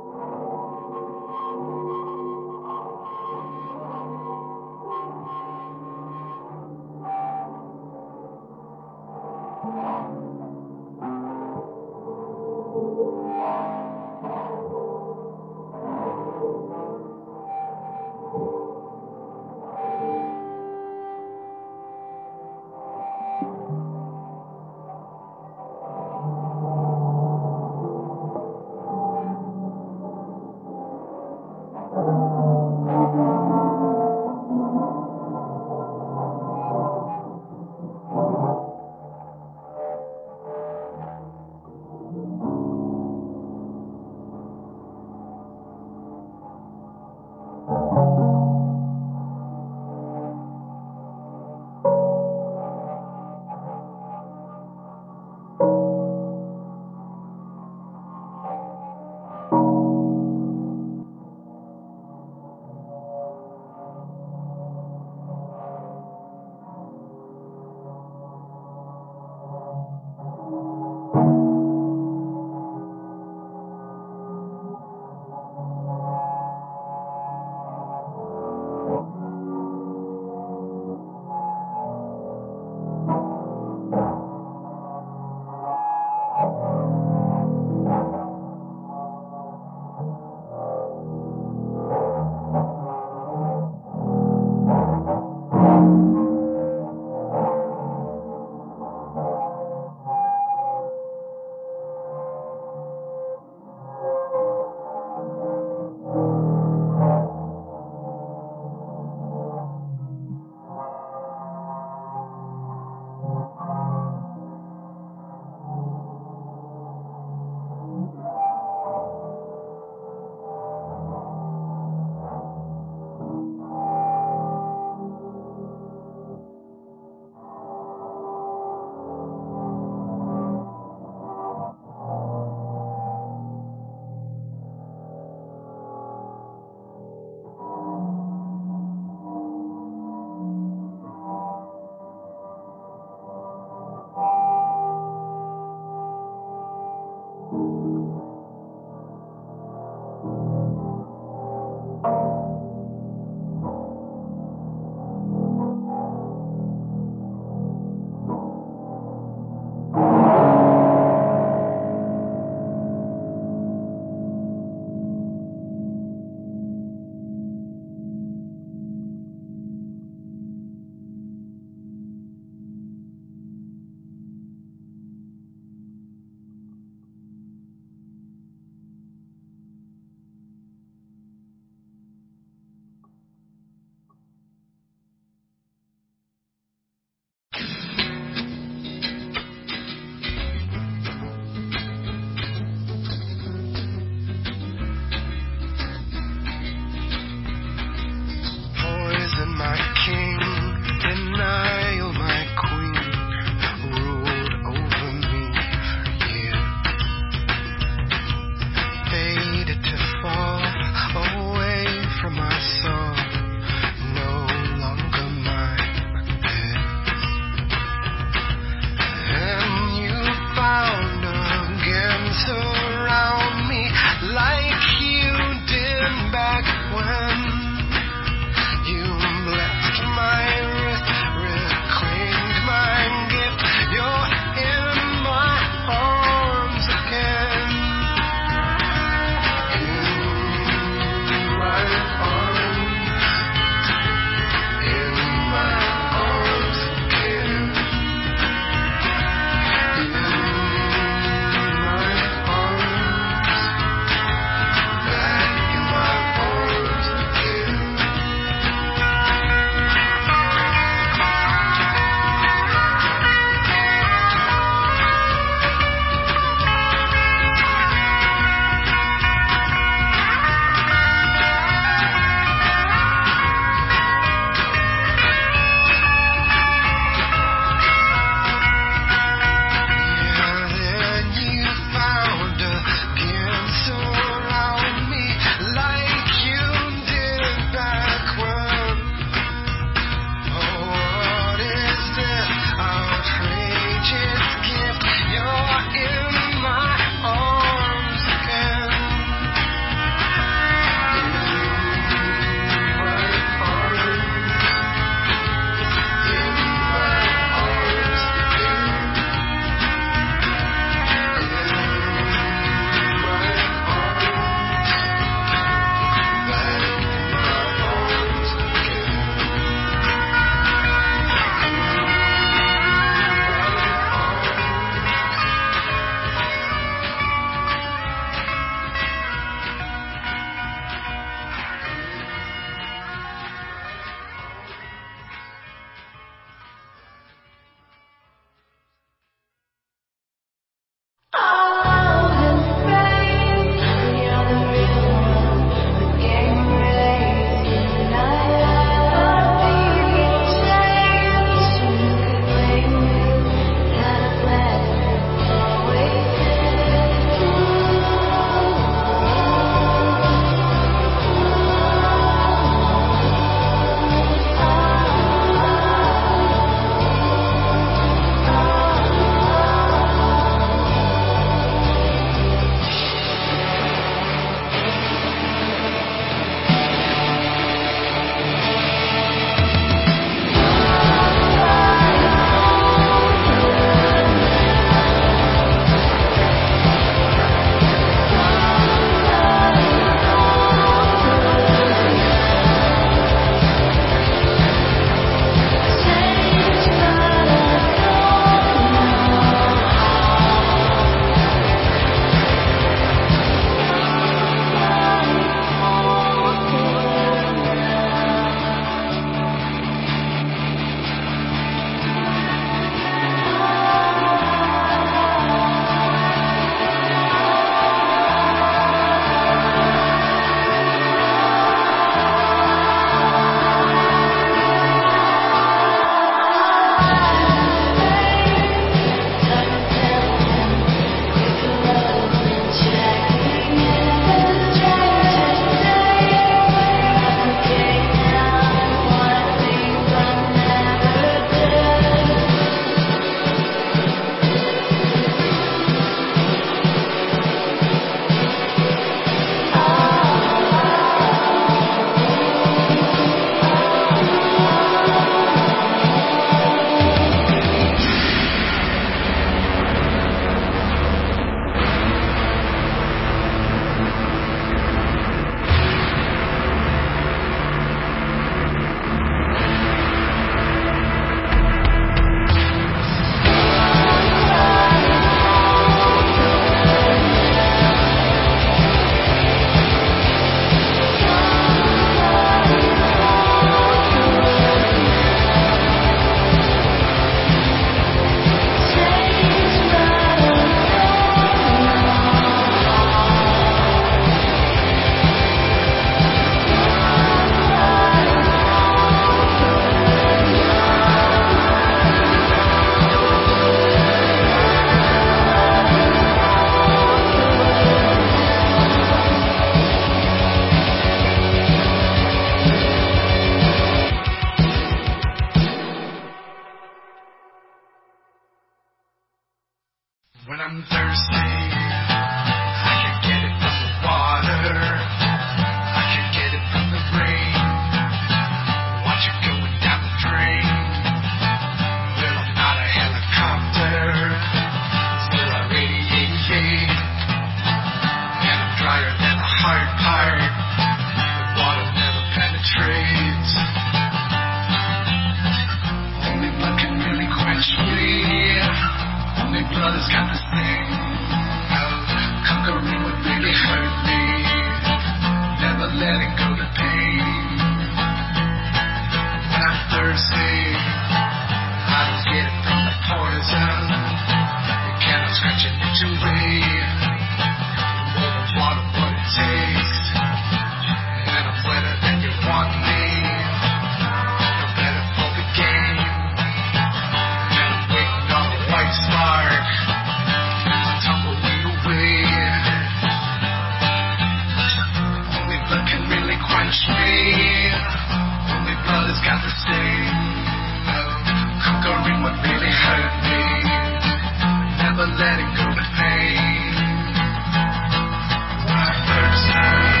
the sting of conquering what really hurt me. Never letting go the pain. When I first heard.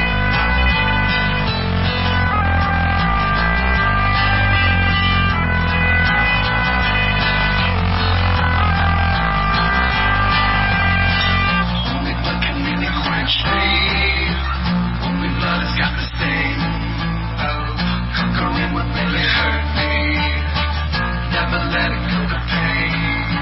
Only blood can really quench me. Only blood has got the sting of conquering what really hurt me. Never letting go the pain.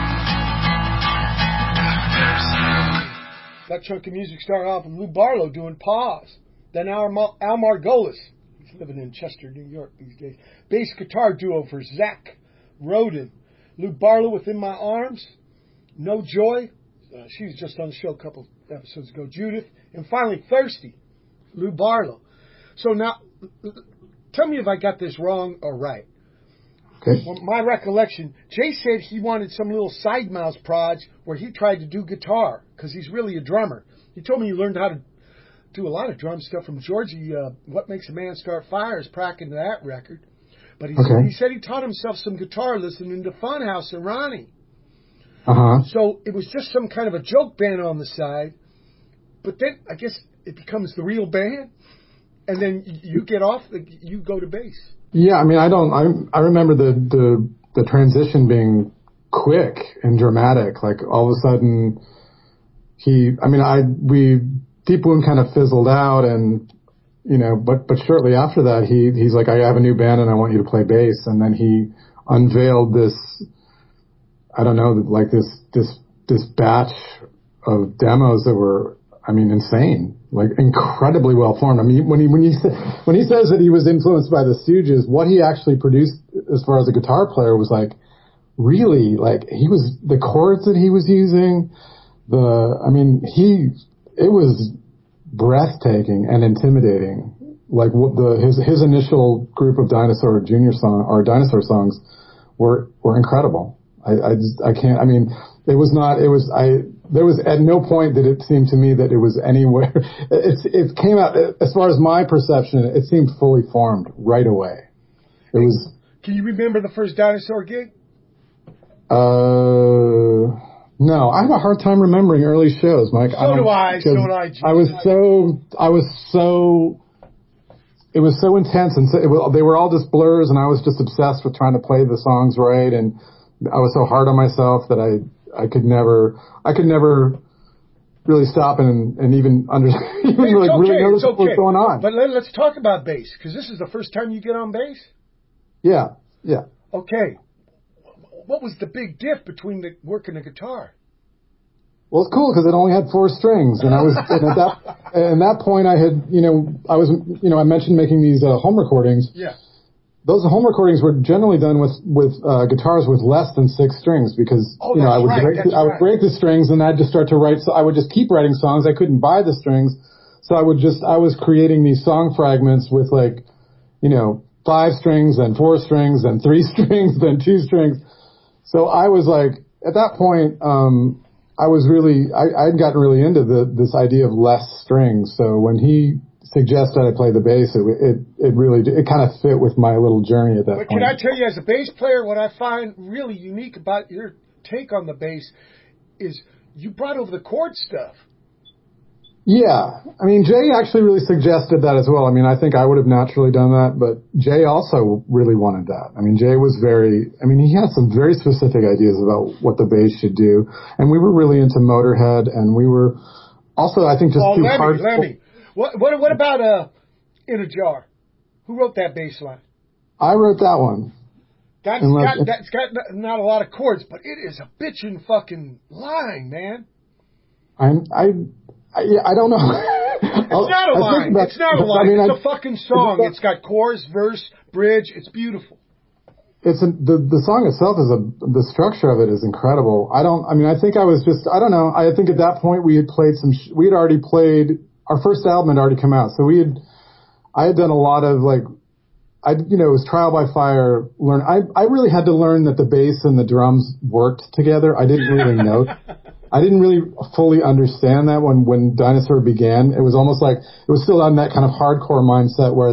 There's hell. That chunk of music started off with Lou Barlow doing Pause. Then Al, Mar- Al Margolis. He's living in Chester, New York these days. Bass guitar duo for Zach Roden. Lou Barlow, Within My Arms. No Joy. Uh, she was just on the show a couple episodes ago. Judith. And finally, Thirsty. Lou Barlow. So now, tell me if I got this wrong or right. Okay. Well, my recollection, Jay said he wanted some little side mouse proj where he tried to do guitar because he's really a drummer. He told me he learned how to do a lot of drum stuff from Georgie. Uh, What Makes a Man Start Fires, cracking that record. But he, Okay. said, he said he taught himself some guitar listening to Funhouse and Ronnie. Uh-huh. So it was just some kind of a joke band on the side. But then I guess it becomes the real band. And then you get off, you go to bass. Yeah, I mean, I don't, I, I remember the, the, the transition being quick and dramatic. Like all of a sudden he, I mean, I, we, Deep Wound kind of fizzled out and, you know, but, but shortly after that, he, he's like, I have a new band and I want you to play bass. And then he unveiled this, I don't know, like this, this, this batch of demos that were, I mean, insane, like incredibly well formed. I mean, when he, when he, when he says that he was influenced by the Stooges, what he actually produced as far as a guitar player was like really like he was, the chords that he was using, the, I mean, he, it was breathtaking and intimidating. Like what the, his, his initial group of Dinosaur Junior song or Dinosaur songs were, were incredible. I, I just, I can't, I mean, it was not, it was, I, there was at no point that it seemed to me that it was anywhere. It, it came out, as far as my perception, it seemed fully formed right away. It was. Can you remember the first Dinosaur gig? Uh, no, I have a hard time remembering early shows, Mike. So do I, so do I. I was so, I was so, it was so intense and so, it was, they were all just blurs and I was just obsessed with trying to play the songs right and I was so hard on myself that I, I could never, I could never really stop and, and even under, even Hey, like okay, really notice okay. what was going on. But let, let's talk about bass, because this is the first time you get on bass. Yeah, yeah. Okay. What was the big diff between the working the guitar? Well, it's cool because it only had four strings, and I was and at that at that point I had you know I was you know I mentioned making these uh, home recordings. Yeah. Those home recordings were generally done with with uh, guitars with less than six strings because Oh, you know I that's would right, break that's the, I would right. break the strings and I'd just start to write. So I would just keep writing songs. I couldn't buy the strings, so I would just I was creating these song fragments with like you know five strings, then four strings, then three strings, then two strings. So I was like at that point. um I was really, I, I'd gotten really into the, this idea of less strings. So when he suggested I play the bass, it, it, it really, it kind of fit with my little journey at that But point. can I tell you, as a bass player, what I find really unique about your take on the bass is you brought over the chord stuff. Yeah. I mean, Jay actually really suggested that as well. I mean, I think I would have naturally done that, but Jay also really wanted that. I mean, Jay was very, I mean, he had some very specific ideas about what the bass should do. And we were really into Motorhead and we were also, I think, just Oh, too Lemmy, hard. Lemmy. What, what, what about uh, In a Jar? Who wrote that bass line? I wrote that one. That's Unless- got, that's got not a lot of chords, but it is a bitchin' fucking line, man. I'm, I, I, yeah, I don't know. It's not a line. About, it's not a line. I mean, it's I, a fucking song. It's, It's got chorus, verse, bridge. It's beautiful. it's a, the the song itself is a the structure of it is incredible. I don't. I mean, I think I was just. I don't know. I think at that point we had played some. We had already played. Our first album had already come out, so we had. I had done a lot of like. I you know it was trial by fire. Learn. I I really had to learn that the bass and the drums worked together. I didn't really know. I didn't really fully understand that when, when Dinosaur began. It was almost like, it was still on that kind of hardcore mindset where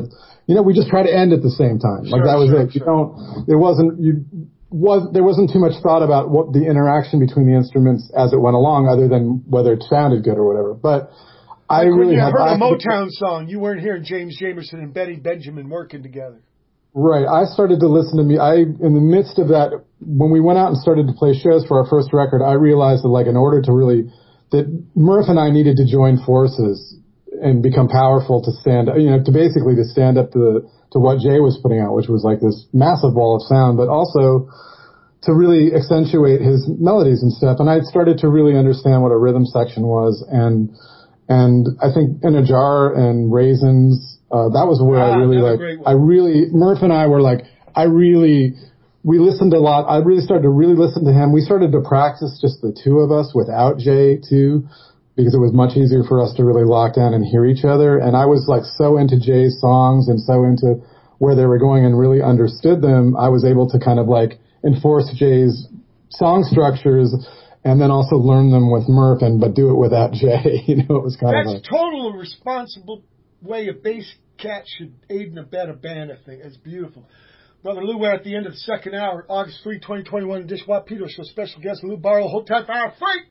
you know, we just try to end at the same time. Like Sure, that was sure, it. You sure. don't, it wasn't, you, was, there wasn't too much thought about what the interaction between the instruments as it went along, other than whether it sounded good or whatever. But I Like when really you have, heard I, a Motown song, you weren't hearing James Jamerson and Betty Benjamin working together. right. I started to listen to me. I, in the midst of that, when we went out and started to play shows for our first record, I realized that like in order to really, that Murph and I needed to join forces and become powerful to stand, you know, to basically to stand up to the, to what Jay was putting out, which was like this massive wall of sound, but also to really accentuate his melodies and stuff. And I started to really understand what a rhythm section was. And, and I think In a Jar and Raisins, uh, that was where Ah, I really another like, great one. I really, Murph and I were like, I really, we listened a lot. I really started to really listen to him. We started to practice just the two of us without Jay too, because it was much easier for us to really lock down and hear each other. And I was like so into Jay's songs and so into where they were going and really understood them. I was able to kind of like enforce Jay's song structures and then also learn them with Murph, and but do it without Jay. You know, it was kind That's of a total responsible way a bass cat should aid and abet a band, I think. It's beautiful. Brother Lou, we're at the end of the second hour, August third, twenty twenty-one, Dish Watt Peter Show. Special guest Lou Barlow, hold tight for our free.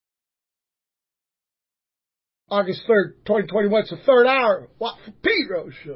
August third, twenty twenty-one, it's the third hour, Watt for Pedro Show.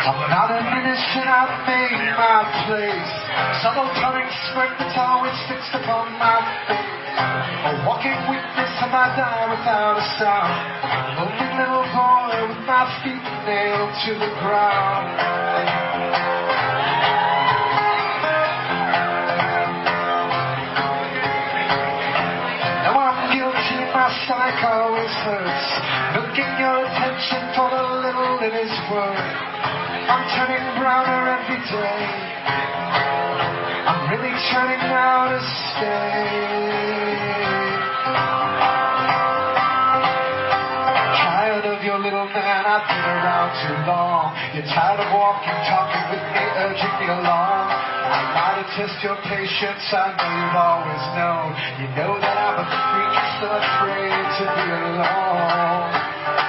I'm not an innocent, I've made my place. Subtle tongue smirk that's always fixed upon my face. A walking witness, I might die without a sound. A lonely little boy with my feet nailed to the ground. Now I'm guilty, my stomach always hurts. Milking your attention for the little it is worth. I'm turning browner every day. I'm really trying now to stay. Tired of your little man, I've been around too long. You're tired of walking, talking with me, urging me along. I'm out to test your patience, I know you've always known. You know that I'm a freak, so afraid to be alone.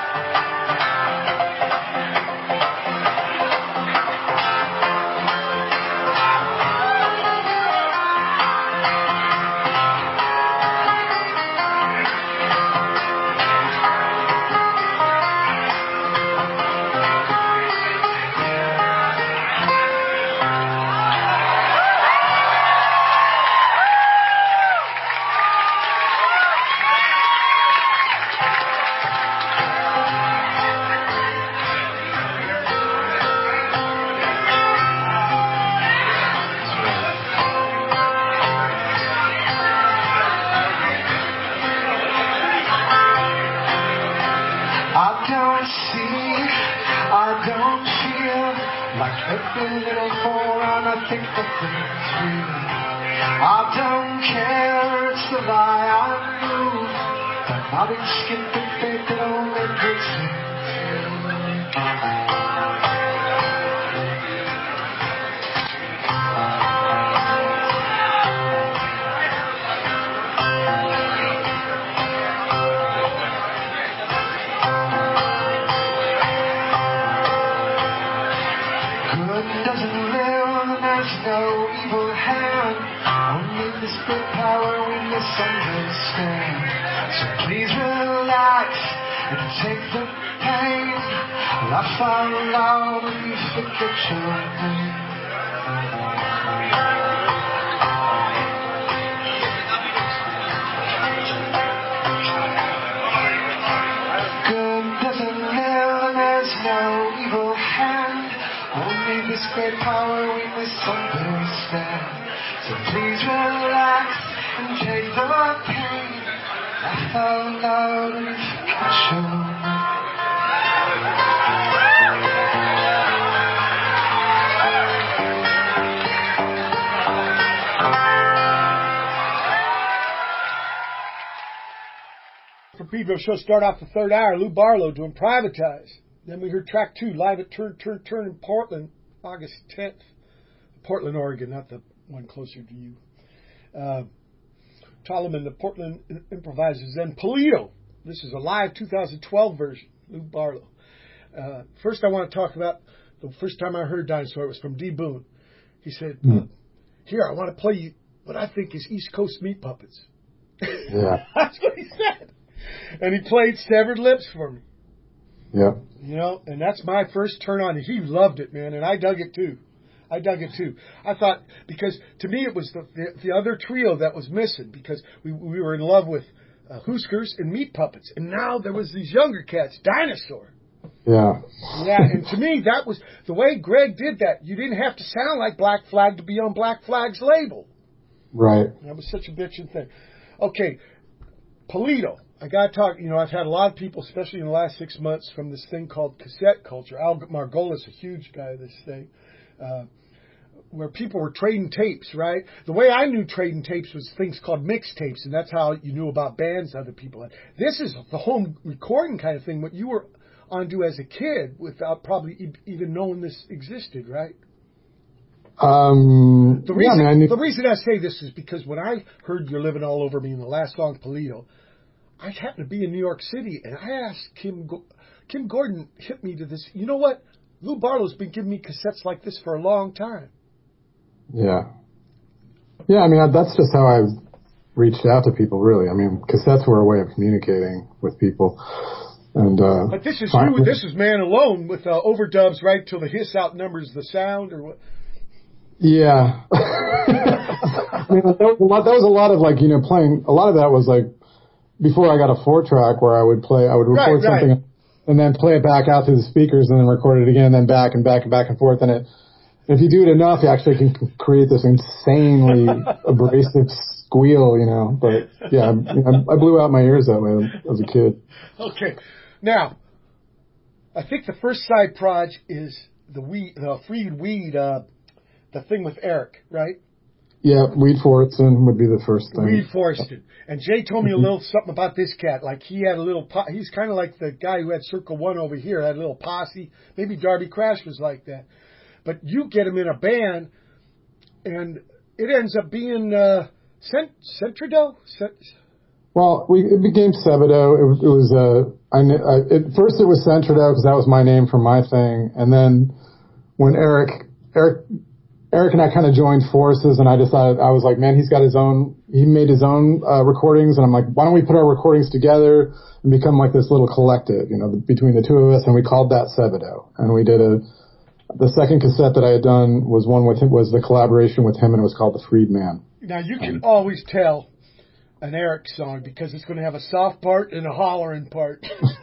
Every little forearm, I think that things real. I don't care, it's the lie I move. That nodding skin and faith that only gives me no evil hand, only this great power we misunderstand. So please relax and take the pain. Laugh out loud when you forget your name. Good doesn't live and there's no evil hand. Only this great power we misunderstand. So please relax and take the pain. Laugh out loud and forget your name. For Pedro show, start off the third hour. Lou Barlow doing Privatize. Then we heard track two, live at Turn, Turn, Turn in Portland, August tenth. Portland, Oregon, not the one closer to you. Uh, Toloman, the Portland improvisers. Then Polito. This is a live two thousand twelve version, Lou Barlow. Uh, first, I want to talk about the first time I heard Dinosaur. It was from D. Boone. He said, mm. uh, here, I want to play you what I think is East Coast Meat Puppets. Yeah. That's what he said. And he played Severed Lips for me. Yeah. You know, and that's my first turn on. He loved it, man, and I dug it too. I dug it too. I thought, because to me it was the the, the other trio that was missing, because we we were in love with uh, Huskers and Meat Puppets, and now there was these younger cats, Dinosaur. Yeah. Yeah, and to me that was the way Greg did that. You didn't have to sound like Black Flag to be on Black Flag's label. Right. That was such a bitchin' thing. Okay, Polito. I got to talk, you know, I've had a lot of people, especially in the last six months, from this thing called cassette culture. Al Margola's a huge guy, this thing, uh, where people were trading tapes, right? The way I knew trading tapes was things called mixtapes, and that's how you knew about bands other people had. This is the home recording kind of thing, what you were onto as a kid without probably e- even knowing this existed, right? Um, the reason, yeah, I mean, I knew- the reason I say this is because when I heard You're Living All Over Me in the last song, Polito, I happened to be in New York City, and I asked Kim, Kim Gordon hit me to this. You know what? Lou Barlow's been giving me cassettes like this for a long time. Yeah. Yeah, I mean, that's just how I've reached out to people, really. I mean, cassettes were a way of communicating with people. And uh, But this is finally, you. This is Man Alone with uh, overdubs, right? Till the hiss outnumbers the sound, or what? Yeah. I mean, that was, a lot, that was a lot of like, you know, playing, a lot of that was like, before I got a four track where I would play, I would record Right, right. something and then play it back out through the speakers and then record it again and then back and back and back and forth. And it, if you do it enough, you actually can create this insanely abrasive squeal, you know. But yeah, I, I blew out my ears that way as a kid. Okay. Now, I think the first side project is the weed, the free weed, uh, the thing with Eric, right? Yeah, Weed Fortson would be the first thing. Weed Forston. And Jay told me a little something about this cat. Like he had a little, po- he's kind of like the guy who had Circle One over here, had a little posse. Maybe Darby Crash was like that. But you get him in a band, and it ends up being uh, Cent- Centrido? Cent- Well, we, it became Sebadoh. It, it was, uh, I, I, at first it was Centrido because that was my name for my thing. And then when Eric, Eric, Eric and I kind of joined forces, and I decided, I was like, man, he's got his own, he made his own uh, recordings, and I'm like, why don't we put our recordings together and become like this little collective, you know, between the two of us, and we called that Sebadoh. And we did a, the second cassette that I had done was one with him, was the collaboration with him, and it was called The Freedman. Now, you can always tell an Eric song because it's going to have a soft part and a hollering part.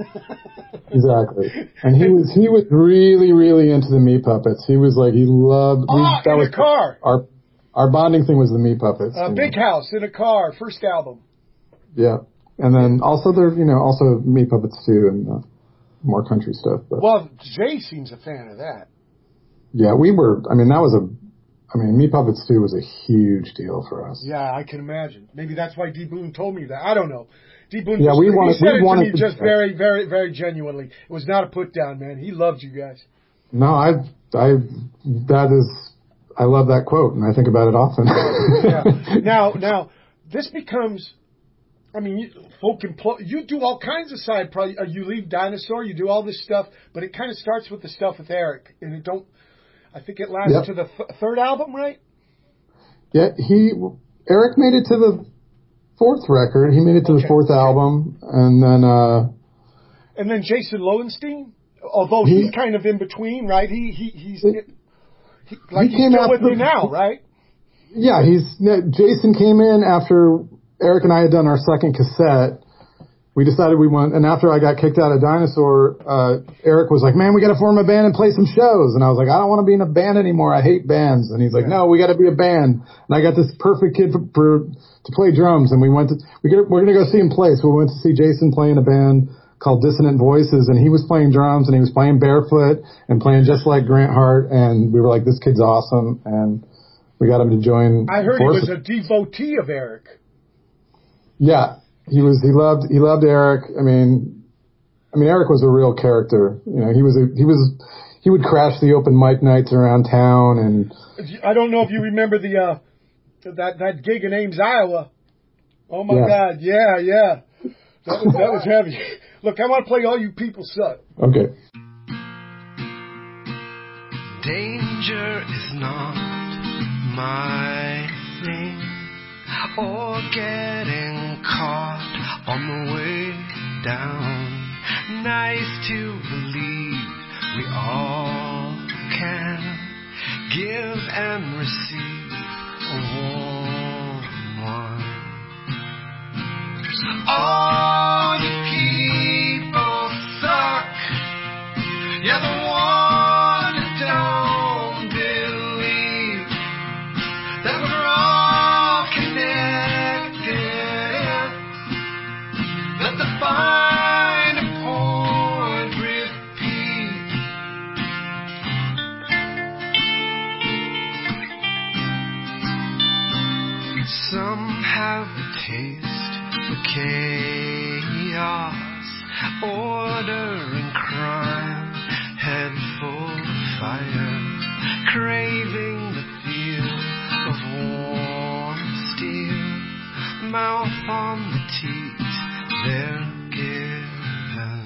Exactly. And he was he was really, really into the Meat Puppets. He was like, he loved... Oh, we, that in was a car. Our, our bonding thing was the Meat Puppets. A big know. house, in a car, first album. Yeah. And then also there, you know, also Meat Puppets too, and uh, more country stuff. But Well, Jay seems a fan of that. yeah, we were, I mean, that was a, I mean, Meat Puppets two was a huge deal for us. Yeah, I can imagine. Maybe that's why D. Boone told me that. I don't know. D. Boone Yeah, just, we he wanted- said we it to wanted me to- just very, very, very genuinely. It was not a put down, man. He loved you guys. No, I, I, that is, I love that quote, and I think about it often. Yeah. Now, now, this becomes, I mean, you, folk employ, you do all kinds of side projects. Uh, you leave Dinosaur, you do all this stuff, but it kind of starts with the stuff with Eric, and it don't, I think it lasts Yep. to the th- third album, right? Yeah, he, Eric made it to the fourth record. He made it to Okay. the fourth album, and then, uh, And then Jason Lowenstein, although He- he's kind of in between, right? He, he, he's, He- he, like he he's came still with after- me now, right? yeah, he's, Jason came in after Eric and I had done our second cassette. We decided we want, and after I got kicked out of Dinosaur, uh, Eric was like, man, we gotta form a band and play some shows. And I was like, I don't want to be in a band anymore. I hate bands. And he's like, no, we gotta be a band. And I got this perfect kid for, for to play drums. And we went to, we get, we're gonna go see him play. So we went to see Jason play in a band called Dissonant Voices, and he was playing drums, and he was playing barefoot and playing just like Grant Hart. And we were like, this kid's awesome. And we got him to join. I heard forces. he was a devotee of Eric. Yeah, he was. He loved. He loved Eric. I mean, I mean, Eric was a real character. You know, he was. A, he was. He would crash the open mic nights around town, and I don't know if you remember the uh, that that gig in Ames, Iowa. Oh my Yeah. God, yeah, yeah, that was that was heavy. Look, I want to play All You People Suck. okay. Danger is not my thing, or getting caught on the way down. Nice to believe we all can give and receive a warm one. All you people suck. You're the one who don't believe that we're all connected. Let the finer point repeat. Some have the taste for chaos, order and crime, head full of fire, craving the feel of warm steel, mouth on the teat they're given.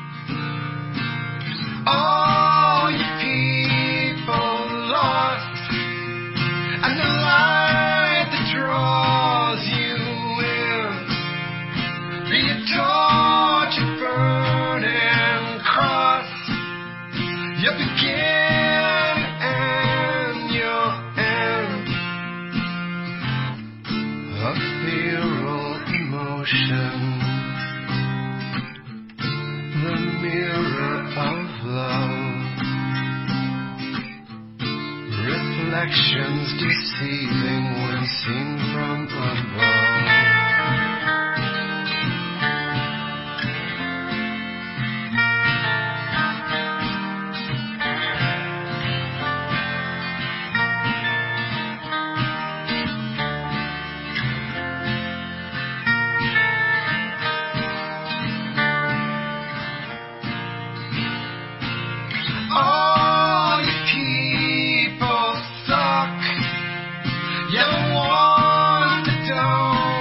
All you people lost, and the light that draws you in, be a torch burning reflections deceiving when seen from above. All you people suck. You're the ones that don't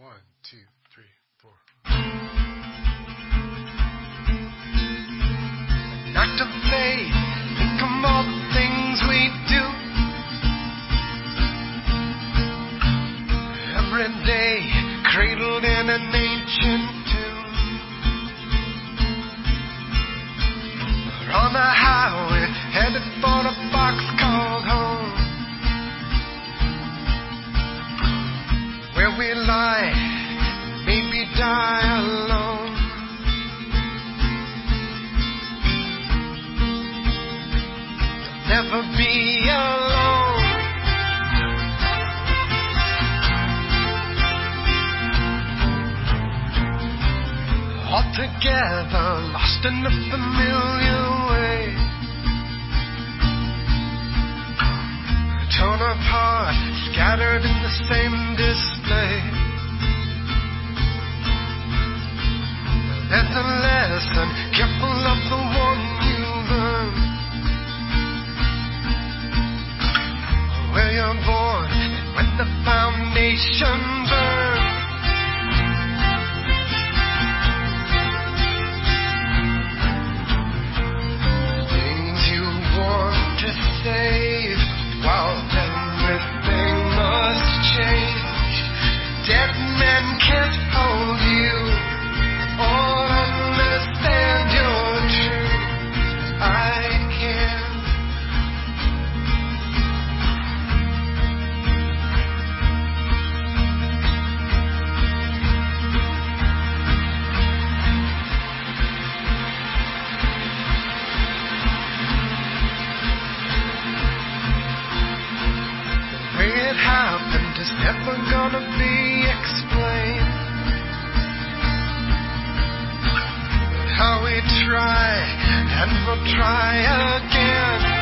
One, two, three, four. An act of faith, think of all the things we do. Every day, cradled in an ancient tune. We're on the highway, headed for the box called home. Where we lie, maybe die alone. Never be alone. All together, lost in a familiar way. Torn apart, scattered in the same display. There's a lesson, careful of the one you learn. Where you're born, and when the foundation burns. Things you want to save, while everything must change. Dead men can't hold you or understand your truth. I can. The way it happened is never gonna be explained. How we try and we'll try again.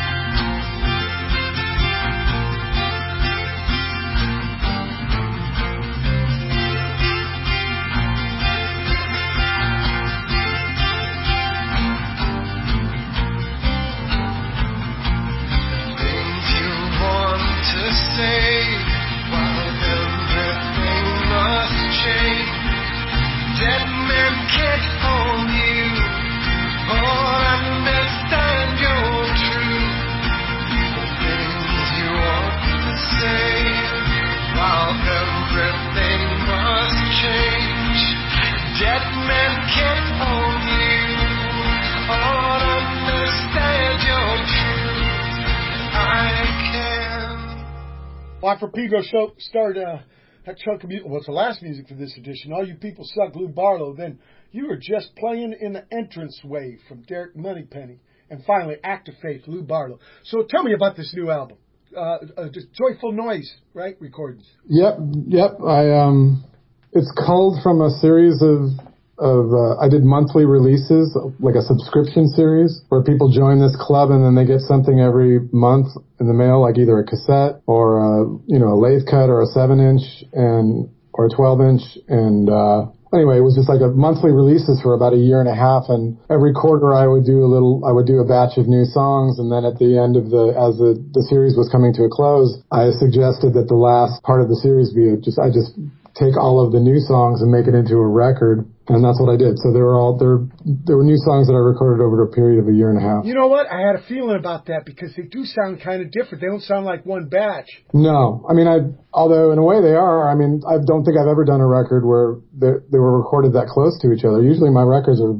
Things you want to say, while everything must change. Dead men can't hold you or understand your truth. The things you want to say, while everything must change. Dead men can't hold you or understand your truth. I can. Well, after Pedro show started uh, that chunk of music, well, it's the last music for this edition. All You People Suck, Lou Barlow. Then you were just playing in the entranceway from Derek Moneypenny. And finally, Act of Faith, Lou Barlow. So tell me about this new album. Uh, uh, just Joyful Noise, right? Recordings. Yep, yep. I um, it's culled from a series of of uh, I did monthly releases, like a subscription series, where people join this club and then they get something every month in the mail, like either a cassette or a, you know, a lathe cut or a seven inch and or a twelve inch. And uh, anyway, it was just like a monthly releases for about a year and a half. And every quarter I would do a little, I would do a batch of new songs. And then at the end of the, as the, the series was coming to a close, I suggested that the last part of the series be a, just, I just take all of the new songs and make it into a record. And that's what I did. So there were all there. There were new songs that I recorded over a period of a year and a half. You know what? I had a feeling about that because they do sound kind of different. They don't sound like one batch. No, I mean, I although in a way they are. I mean, I don't think I've ever done a record where they they were recorded that close to each other. Usually my records are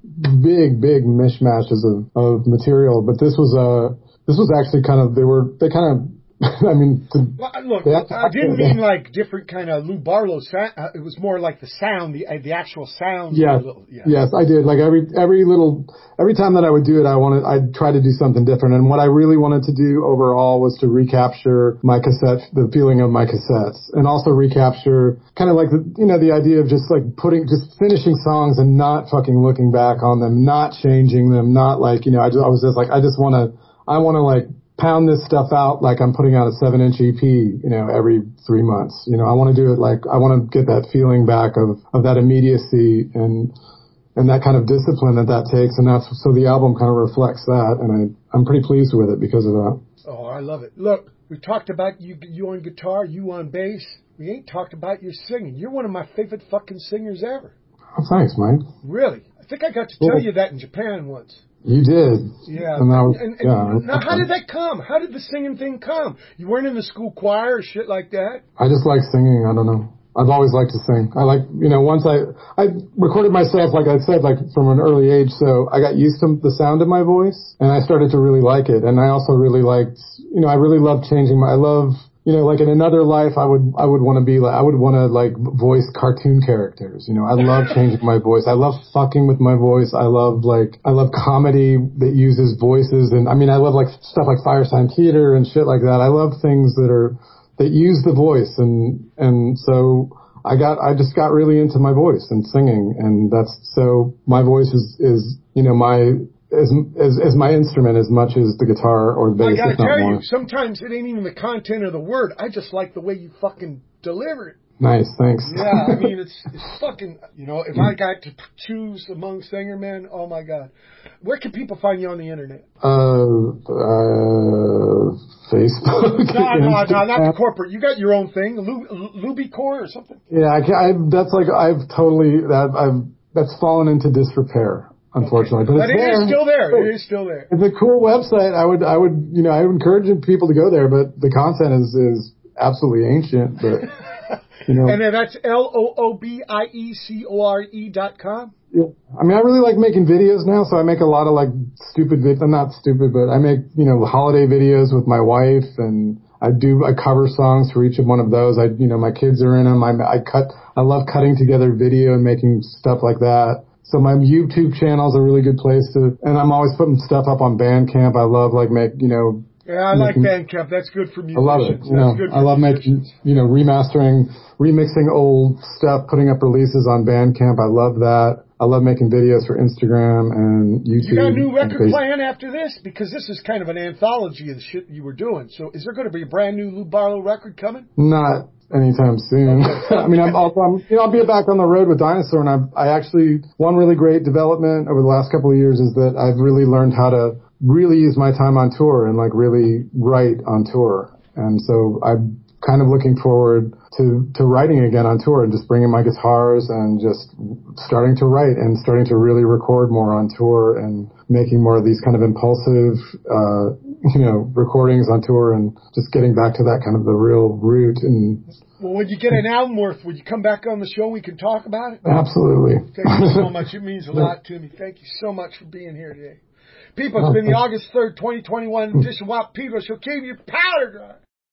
big, big mishmashes of of material. But this was a this was actually kind of they were they kind of. I mean, to, well, look, I didn't mean like different kind of Lou Barlow sound. Uh, it was more like the sound, the uh, the actual sound. Yes, little, yeah. yes, I did. Like every every little every time that I would do it, I wanted I'd try to do something different. And what I really wanted to do overall was to recapture my cassette, the feeling of my cassettes, and also recapture kind of like the you know the idea of just like putting just finishing songs and not fucking looking back on them, not changing them, not like you know I just I was just like I just want to I want to like. pound this stuff out like I'm putting out a seven inch E P, you know, every three months. You know, I want to do it like, I want to get that feeling back of, of that immediacy and, and that kind of discipline that that takes. And that's, so the album kind of reflects that. And I, I'm pretty pleased with it because of that. Oh, I love it. Look, we talked about you, you on guitar, you on bass. we ain't talked about your singing. You're one of my favorite fucking singers ever. Oh, thanks, Mike. Really. I think I got to tell you that in Japan once. You did. Yeah. And, was, and, and yeah, now, how did that come? How did the singing thing come? You weren't in the school choir or shit like that? I just like singing. I don't know. I've always liked to sing. I like, you know, once I, I recorded myself, like I said, like from an early age, so I got used to the sound of my voice, and I started to really like it. And I also really liked, you know, I really love changing my, I love, you know, like in another life, I would, I would want to be like, I would want to like voice cartoon characters. You know, I love changing my voice. I love fucking with my voice. I love like, I love comedy that uses voices. And I mean, I love like stuff like Firesign Theater and shit like that. I love things that are, that use the voice. And, and so I got, I just got really into my voice and singing. And that's, so my voice is, is, you know, my, As, as as my instrument as much as the guitar or the bass. I gotta tell more. you, sometimes it ain't even the content of the word. I just like the way you fucking deliver it. Nice, thanks. Yeah, I mean, it's it's fucking, you know, if I got to choose among singer men, oh my God. Where can people find you on the internet? Uh, uh, Facebook. No, no, no, not the corporate. You got your own thing, Lu- Lubicore or something? Yeah, I, can, I that's like, I've totally, that I've, that's fallen into disrepair. Unfortunately, okay. but, but it's it there. is still there. It is still there. It's a cool website. I would, I would, you know, I would encourage people to go there, but the content is is absolutely ancient. But you know, and then that's L O O B I E C O R E dot com. Yeah, I mean, I really like making videos now, so I make a lot of like stupid videos. I'm not stupid, but I make you know holiday videos with my wife, and I do I cover songs for each of one of those. I, you know, my kids are in them. I, I cut. I love cutting together video and making stuff like that. So my YouTube channel is a really good place to, and I'm always putting stuff up on Bandcamp. I love like make, you know. Yeah, I making, like Bandcamp. That's good for musicians. I love it. You That's know, good for I love musicians. making, you know, remastering, remixing old stuff, putting up releases on Bandcamp. I love that. I love making videos for Instagram and YouTube. You got a new record plan after this? Because this is kind of an anthology of the shit you were doing. So is there going to be a brand new Lou Barlow record coming? Not anytime soon. Okay. I mean, I'm, I'll, I'm, you know, I'll be back on the road with Dinosaur, and I've, I actually, one really great development over the last couple of years is that I've really learned how to really use my time on tour and like really write on tour. And so I'm kind of looking forward to, to writing again on tour and just bringing my guitars and just starting to write and starting to really record more on tour and making more of these kind of impulsive, uh, you know, recordings on tour and just getting back to that kind of the real root. And well, when you get an album worth, would you come back on the show and we can talk about it? Absolutely. Thank you so much. It means a lot to me. Thank you so much for being here today. People, it's been the August third, twenty twenty-one edition of Wap Pedro Show. Keep your powder dry.